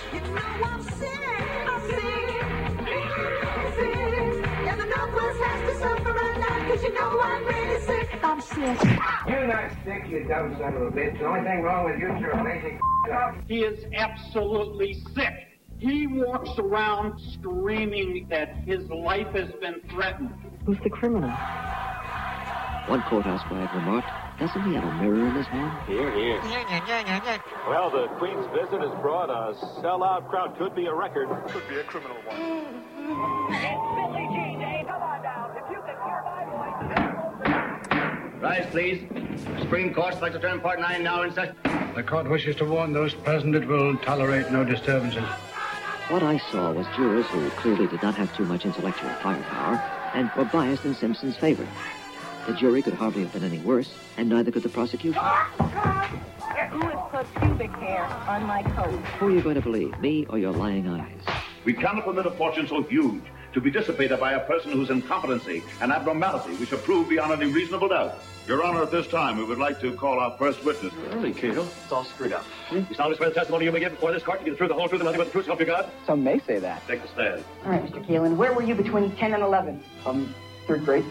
S19: I'm sick.
S7: You're not sick, you dumb son of a bitch. The only thing wrong with you is you're a lazy
S1: He is absolutely sick. He walks around screaming that his life has been threatened.
S28: Who's the criminal?
S6: One courthouse guard remarked, "Doesn't he have a mirror in his hand?"
S10: Here, here. Well, the Queen's visit has brought a sellout crowd. Could be a record.
S12: Could be a criminal one.
S19: Billy G. Dave, come on down. If you can hear my voice.
S17: Rise, please. Supreme Court's like to turn Part 9 now in session.
S4: The court wishes to warn those present it will tolerate no disturbances.
S6: What I saw was jurors who clearly did not have too much intellectual firepower and were biased in Simpson's favor. The jury could hardly have been any worse, and neither could the prosecution.
S20: Who has put pubic hair on my coat?
S6: Who are you going to believe, me or your lying eyes?
S12: We cannot permit a fortune so huge to be dissipated by a person whose incompetency and abnormality we shall prove beyond any reasonable doubt. Your Honor, at this time, we would like to call our first witness.
S2: Early, Cato. It's all screwed up. You solemnly swear the testimony you may give before this court to give the truth, the whole truth, and nothing but the truth, so help you God?
S15: Some may say that.
S2: Take the stand.
S20: All right, Mr. Keelan, where were you between 10 and 11?
S15: Third grade.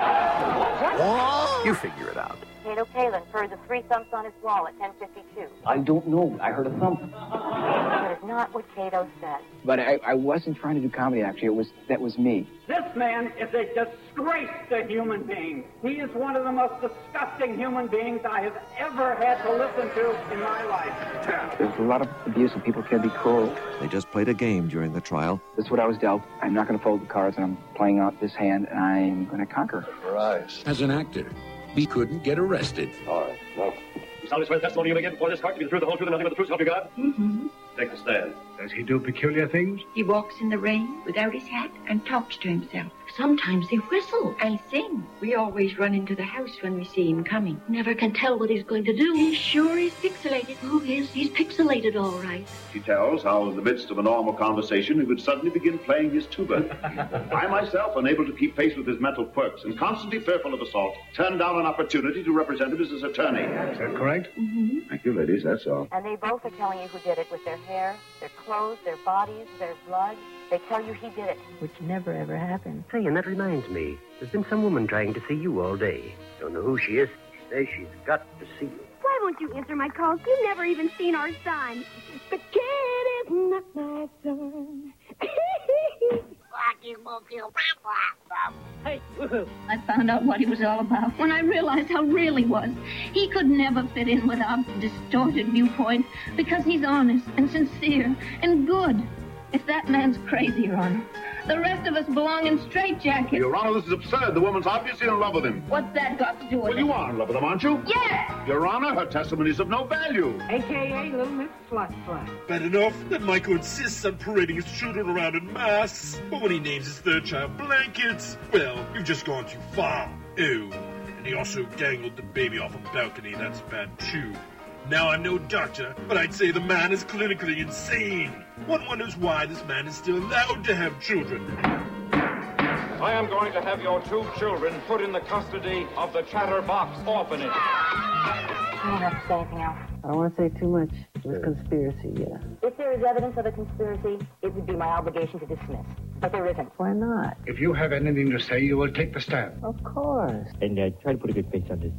S2: You figure it out.
S9: Cato Palin heard the 3 thumps on his wall at 10:52.
S15: I don't know. I heard a thump.
S9: That is not what Cato said.
S15: But I wasn't trying to do comedy, actually. That was me.
S1: This man is a disgrace to human beings. He is one of the most disgusting human beings I have ever had to listen to in my life.
S15: There's a lot of abuse and people can be cruel.
S8: They just played a game during the trial.
S15: This is what I was dealt. I'm not going to fold the cards, and I'm playing out this hand, and I'm going to conquer.
S2: Right.
S4: As an actor, he couldn't get arrested.
S2: All right. Well, you solemnly swear the testimony you may give before this court to give the truth, the whole truth, and nothing but the truth, so help you God?
S20: Mm-hmm.
S2: Take the stand.
S4: Does he do peculiar things?
S20: He walks in the rain without his hat and talks to himself. Sometimes he whistles and sings. We always run into the house when we see him coming. Never can tell what he's going to do. He sure is pixelated. Who is? He's pixelated all right.
S12: He tells how in the midst of a normal conversation he would suddenly begin playing his tuba. I myself, unable to keep pace with his mental quirks and constantly fearful of assault, turned down an opportunity to represent him as his attorney.
S4: Is that correct?
S20: Mm-hmm.
S12: Thank you, ladies, that's all.
S9: And they both are telling you who did it with their hair, their clothes, their bodies, their blood. They tell you he did it.
S28: Which never ever happened.
S13: Say, and that reminds me, there's been some woman trying to see you all day. Don't know who she is. She says she's got to see you.
S9: Why won't you answer my calls? You've never even seen our son. The kid is not my son. Fuck
S20: Hey, I found out what he was all about when I realized how real he was. He could never fit in with our distorted viewpoint because he's honest and sincere and good. If that man's crazy, Your Honor, the rest of us belong in straitjackets.
S12: Your Honor, this is absurd. The woman's obviously in love with him.
S20: What's that got to do with it?
S12: Well, you are in love with him, aren't you?
S20: Yes!
S12: Your Honor, her testimony is of no value.
S15: A.K.A. Little Miss Slut Slut.
S5: Bad enough that Michael insists on parading his children around in masks, but when he names his third child Blankets, well, you've just gone too far. Oh, and he also dangled the baby off a balcony. That's bad, too. Now, I'm no doctor, but I'd say the man is clinically insane. One wonders why this man is still allowed to have children.
S10: I am going to have your 2 children put in the custody of the Chatterbox Orphanage.
S16: I don't have to say anything else. I don't want to say too much. It was conspiracy, yeah.
S11: If there is evidence of a conspiracy, it would be my obligation to dismiss. But there isn't.
S16: Why not?
S4: If you have anything to say, you will take the stand.
S16: Of course.
S18: And try to put a good face on this.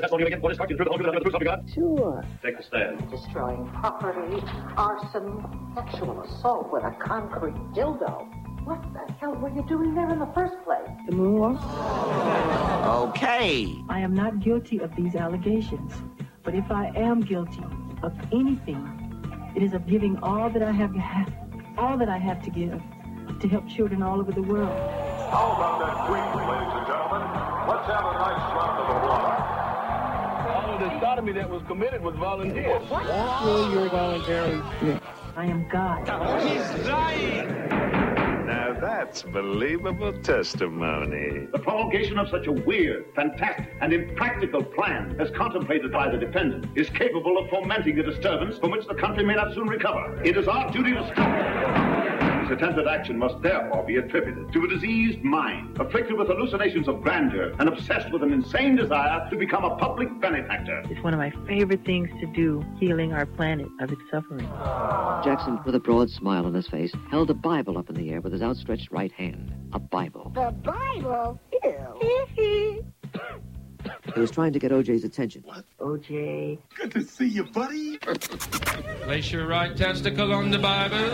S16: Sure.
S12: Take the stand.
S15: Destroying property, arson, sexual assault with a concrete dildo. What the hell were you doing there in the first place?
S28: The moonwalk?
S17: Okay.
S28: I am not guilty of these allegations. But if I am guilty of anything, it is of giving all that I have to give to help children all over the world.
S3: How about that Queen, ladies and gentlemen? Let's have a nice round of applause.
S10: All of the sodomy that was committed was volunteer.
S28: Well, you're voluntary. I am God.
S10: He's dying.
S14: Now that's believable testimony.
S12: The promulgation of such a weird, fantastic, and impractical plan as contemplated by the defendant is capable of fomenting a disturbance from which the country may not soon recover. It is our duty to stop it. His attempted action must therefore be attributed to a diseased mind, afflicted with hallucinations of grandeur and obsessed with an insane desire to become a public benefactor.
S28: It's one of my favorite things to do, healing our planet of its suffering.
S6: Jackson, with a broad smile on his face, held a Bible up in the air with his outstretched right hand. A Bible.
S9: The Bible? Ew.
S6: He was trying to get O.J.'s attention.
S28: What? O.J.
S5: Good to see you, buddy.
S19: Place your right testicle on the Bible.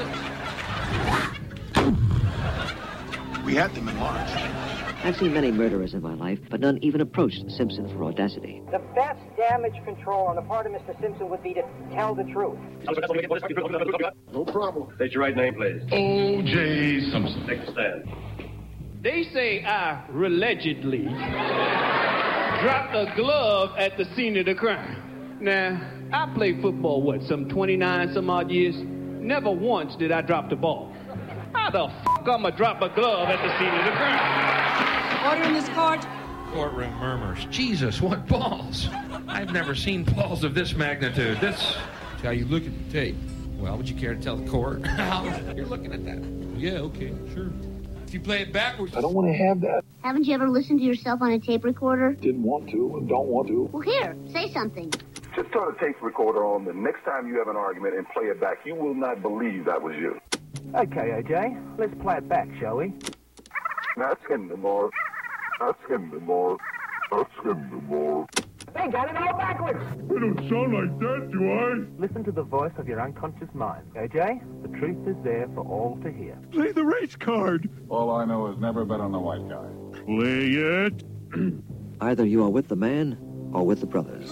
S5: We had them in March.
S6: I've seen many murderers in my life, but none even approached Simpson for audacity.
S15: The best damage control on the part of Mr. Simpson would be to tell the truth.
S2: No problem. State your right name, please.
S27: O.J. Simpson.
S2: Take the stand.
S19: They say I allegedly dropped a glove at the scene of the crime. Now, I played football, some 29 some odd years? Never once did I drop the ball. How the f*** I'ma drop a glove at the scene of the crime?
S28: Order in this court.
S19: Courtroom murmurs. Jesus, what balls? I've never seen balls of this magnitude. That's how you look at the tape. Well, would you care to tell the court? You're looking at that. Yeah, okay, sure. If you play it backwards...
S4: I don't want to have that.
S9: Haven't you ever listened to yourself on a tape recorder?
S4: Didn't want to and don't want to.
S9: Well, here, say something.
S21: Just turn a tape recorder on. The next time you have an argument and play it back, you will not believe that was you.
S15: Okay, O.J., let's play it back, shall we?
S21: That's him the more. That's him the more. That's him the more.
S15: They got it all backwards.
S21: I don't sound like that, do I?
S15: Listen to the voice of your unconscious mind. O.J., the truth is there for all to hear.
S5: Play the race card.
S3: All I know is never bet on the white guy.
S5: Play it.
S6: Either you are with the man or with the brothers.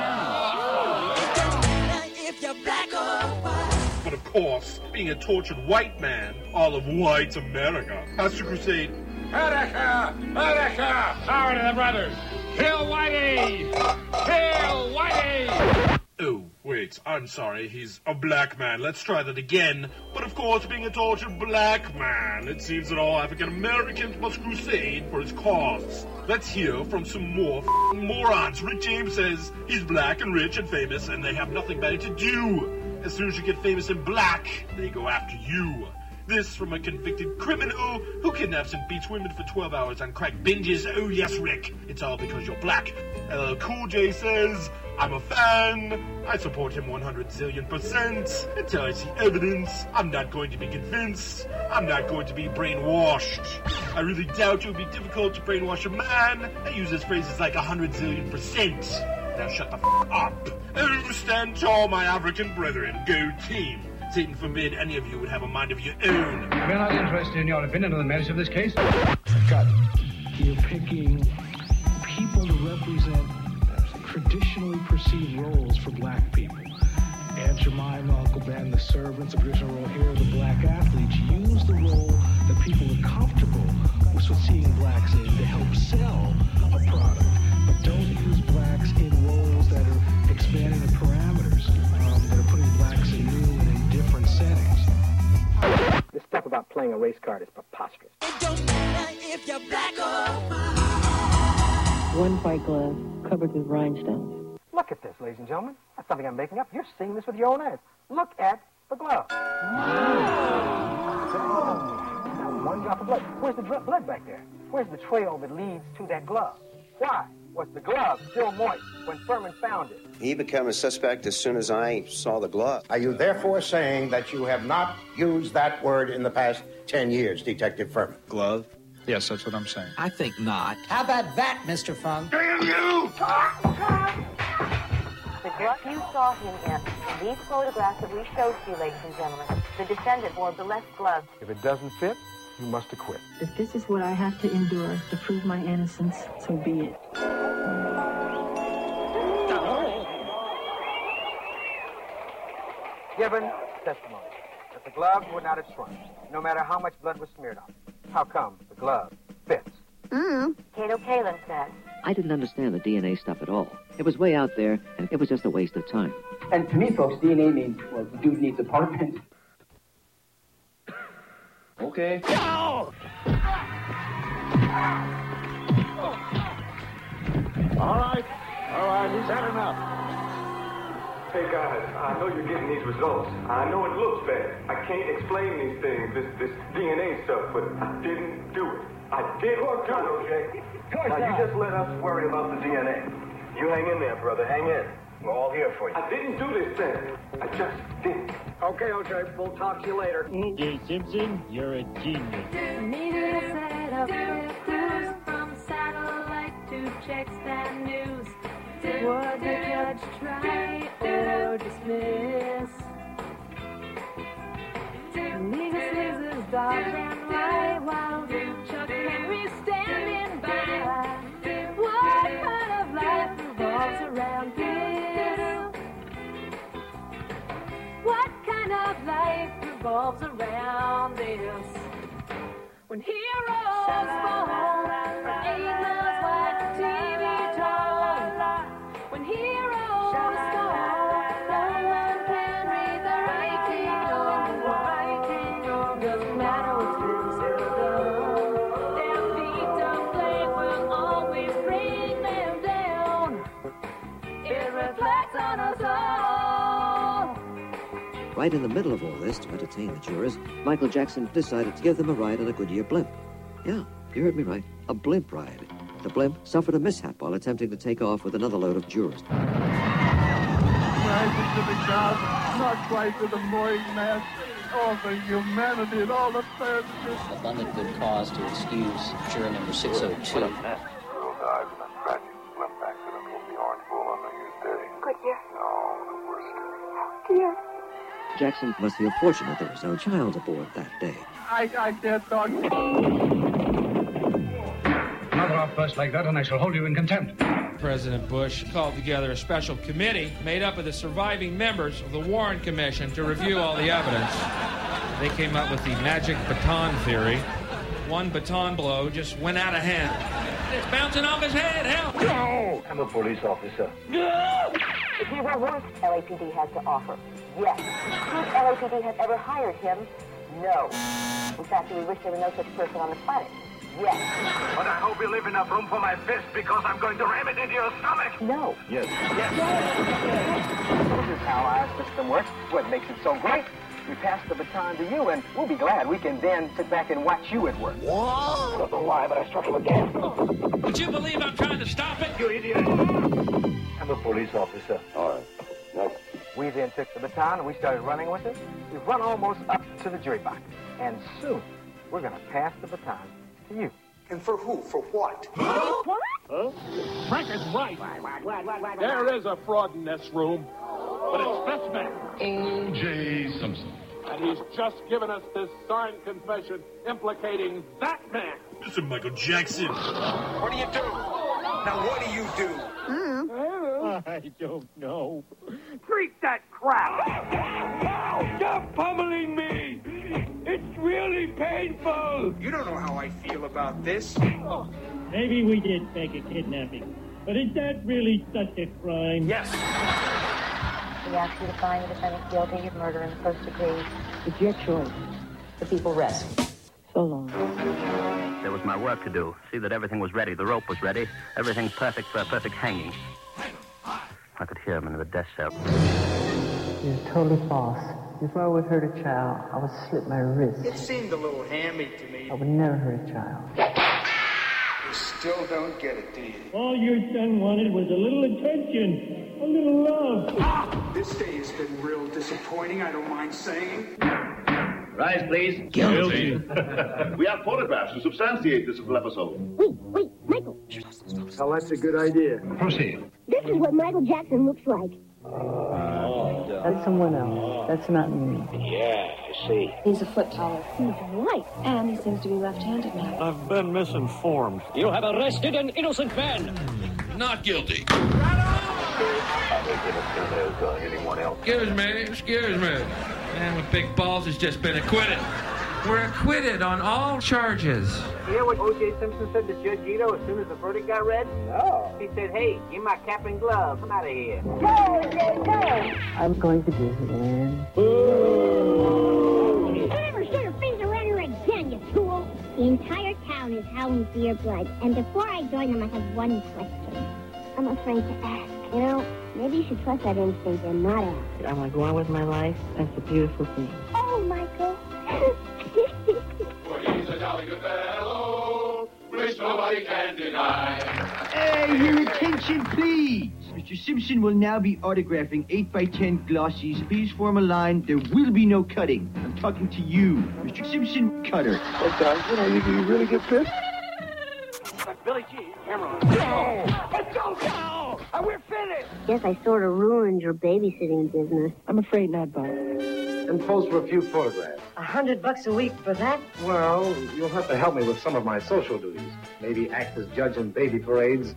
S5: But of course, being a tortured white man, all of white America has to crusade.
S10: America! America! Power to the brothers! Kill Whitey! Kill Whitey!
S5: Oh, wait, I'm sorry, he's a black man. Let's try that again. But of course, being a tortured black man, it seems that all African Americans must crusade for his cause. Let's hear from some more morons. Rick James says he's black and rich and famous, and they have nothing better to do. As soon as you get famous and black, they go after you. This from a convicted criminal who kidnaps and beats women for 12 hours on crack binges. Oh yes, Rick, it's all because you're black. LL Cool J says, I'm a fan. I support him 100 zillion%. Until I see evidence, I'm not going to be convinced. I'm not going to be brainwashed. I really doubt it would be difficult to brainwash a man that uses phrases like 100 zillion%. Now shut the f*** up. Oh, stand tall, my African brethren. Go team. Satan forbid any of you would have a mind of your own.
S4: We're not interested in your opinion on the merits of this case.
S1: Cut. You're picking people to represent traditionally perceived roles for black people. Aunt Jemima, Uncle Ben, the servants, the traditional role here, the black athletes. Use the role that people are comfortable with seeing blacks in to help sell a product. But don't use blacks in roles that are expanding the parameters, that are putting blacks in new and in different settings.
S15: This stuff about playing a race card is preposterous.
S19: It don't matter if you're black or
S28: One white glove covered with rhinestones.
S15: Look at this, ladies and gentlemen. That's something I'm making up. You're seeing this with your own eyes. Look at the glove. Not one drop of blood. Where's the blood back there? Where's the trail that leads to that glove? Why was the glove still moist when Furman found it?
S7: He became a suspect as soon as I saw the glove.
S8: Are you therefore saying that you have not used that word in the past 10 years, Detective Furman?
S22: Glove? Yes, that's what I'm saying.
S23: I think not.
S24: How about that, Mr. Funk?
S8: Damn you!
S11: The glove you saw him in these photographs that we showed to you, ladies and gentlemen, the descendant wore the left glove.
S15: If it doesn't fit, you must acquit.
S28: If this is what I have to endure to prove my innocence, so be it.
S15: Given testimony that the glove would not have shrunk, no matter how much blood was smeared on it. How come the glove fits?
S11: Cato Kalin said.
S6: I didn't understand the DNA stuff at all. It was way out there, and it was just a waste of time.
S25: And to me, folks, DNA means, well, the dude needs apartment.
S22: Okay.
S25: No!
S21: All right, he's had enough. Hey guys, I know you're getting these results. I know it looks bad. I can't explain these things, this DNA stuff, but I didn't do it. I didn't do it. Now you just let us worry about the DNA. You hang in there, brother, hang in. We're all here for you. I didn't do this thing. I just didn't.
S15: Okay, OJ, we'll talk to you later.
S26: Jay Simpson, you're a genius.
S19: Needed a set of clues from satellite to checks and news. Would the judge try or dismiss? Legal is dark and white while Chuck Henry's standing by. What kind of life revolves around this? What kind of life revolves around this? When heroes fall from 8 miles wide TV tall. When heroes fall, no one can read the writing on the wall. Doesn't matter what's been done. Their feet of flame will always bring them down. It reflects on us all.
S6: Right in the middle of all this, to entertain the jurors, Michael Jackson decided to give them a ride on a Goodyear blimp. Yeah, you heard me right. A blimp ride. The blimp suffered a mishap while attempting to take off with another load of jurors.
S21: Rising to the crowd, not quite to the morning mass. All the humanity and all the fairness.
S24: Abundant good cause to excuse juror number 602.
S21: Girl died in a tragic blimp accident with the Orange Bowl on New Year's Day.
S9: Goodyear.
S21: No, the worst.
S9: Dear.
S6: Jackson must feel fortunate there was no child aboard that day.
S21: I can't talk.
S4: Another outburst like that, and I shall hold you in contempt.
S29: President Bush called together a special committee made up of the surviving members of the Warren Commission to review all the evidence. They came up with the magic baton theory. One baton blow just went out of hand. It's bouncing off his head. Help!
S21: No! I'm a police officer.
S11: If he were worth LAPD has to offer, yes. If LAPD has ever hired him, no. In fact, we wish there were no such person on the planet. Yes.
S21: But I hope you leave enough room for my fist because I'm going to ram it into your stomach.
S11: No.
S21: Yes.
S15: This is how our system works. What makes it so great? We pass the baton to you, and we'll be glad we can then sit back and watch you at work.
S21: Whoa! I don't know why, but I struck him again.
S29: Would you believe I'm trying to stop it?
S21: You idiot! I'm a police officer.
S12: All right. Next.
S15: We then took the baton and we started running with it. We've run almost up to the jury box. And soon, we're going to pass the baton to you.
S21: And for who? For what?
S15: What?
S21: Huh?
S30: Frank is right. There is a fraud in this room, but it's
S5: suspect?
S2: O.J. Simpson.
S5: And he's just given us this signed confession implicating that man. Mr. Michael Jackson.
S13: What do you do? Now, what do you do?
S26: I don't know.
S13: Freak that crap!
S5: Stop pummeling me! It's really painful!
S13: You don't know how I feel about this.
S26: Maybe we did fake a kidnapping, but is that really such a crime?
S13: Yes.
S11: We ask you to find the defendant guilty of murder in the first degree.
S28: It's your choice.
S11: The people rest.
S28: So long.
S14: There was my work to do. See that everything was ready. The rope was ready. Everything perfect for a perfect hanging. I could hear him in the death cell.
S28: You're totally false. If I would hurt a child, I would slit my wrist.
S13: It seemed a little hammy to me.
S28: I would never hurt a child.
S13: You still don't get it, do you?
S26: All your son wanted was a little attention, a little love.
S13: This day has been real disappointing, I don't mind saying.
S12: Rise, please.
S26: Guilty.
S12: We have photographs to substantiate this little episode.
S9: Wait, Michael.
S4: Well, that's a good idea.
S2: Proceed.
S9: This is what Michael Jackson looks like.
S28: That's someone else. That's not me.
S13: Yeah, I see.
S11: He's a foot taller.
S9: He's white.
S11: And he seems to be left-handed now.
S5: I've been misinformed.
S26: You have arrested an innocent man.
S29: Not guilty.
S12: I think it as anyone else.
S29: Excuse me. Man with big balls has just been acquitted. We're acquitted on all charges.
S15: You hear what O.J. Simpson said to Judge Ito as soon as the verdict got read? No. He said, hey, give my cap and glove. I'm out of here.
S9: Go, OJ, go!
S28: I'm going to Disneyland.
S9: Don't ever shoot a finger at her again, you fool! The entire town is howling for your blood, and before I join them, I have one question. I'm afraid to ask. You know, maybe you should trust that instinct and not ask.
S28: I want to go on with my life. That's a beautiful thing.
S9: Oh, Michael.
S19: For he's a jolly good fellow, which nobody can deny.
S16: Hey, your attention, please. Mr. Simpson will now be autographing 8x10 glossies. Please form a line. There will be no cutting. I'm talking to you, Mr. Simpson Cutter.
S4: Okay, you really get pissed?
S15: Billy G, camera on.
S13: Let's go now! And we're finished!
S9: Guess I sort of ruined your babysitting business.
S28: I'm afraid not, Bob.
S4: And pose for a few photographs.
S28: $100 a week for that?
S4: Well, you'll have to help me with some of my social duties. Maybe act as judge in baby parades.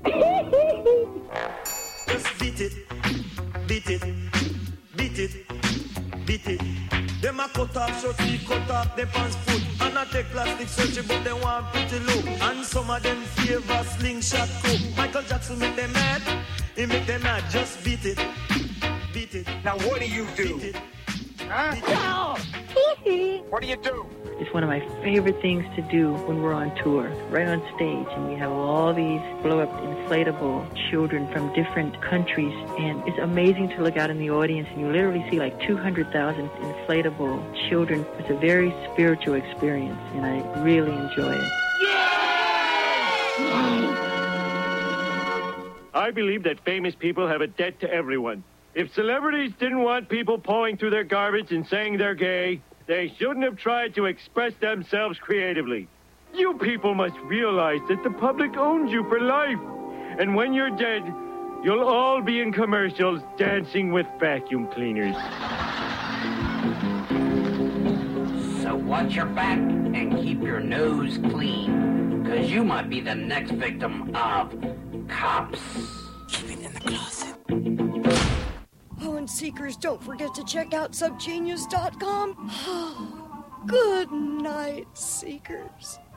S19: Just beat it, beat it, beat it, beat it. Them a cut off short sleeve, cut off their pants foot. And I take plastic surgery, but they want pretty look. And some of them favor slingshot cook. Michael Jackson make them mad, he make them mad. Just beat it, beat it.
S13: Now, what do you do?
S19: Beat it.
S13: Huh? What do you do?
S28: It's one of my favorite things to do when we're on tour, right on stage, and we have all these blow-up inflatable children from different countries, and it's amazing to look out in the audience, and you literally see like 200,000 inflatable children. It's a very spiritual experience, and I really enjoy it.
S26: I believe that famous people have a debt to everyone. If celebrities didn't want people pawing through their garbage and saying they're gay, they shouldn't have tried to express themselves creatively. You people must realize that the public owns you for life. And when you're dead, you'll all be in commercials dancing with vacuum cleaners.
S17: So watch your back and keep your nose clean, because you might be the next victim of cops. Keep it in the closet.
S18: Oh, and Seekers, don't forget to check out subgenius.com. Good night, Seekers.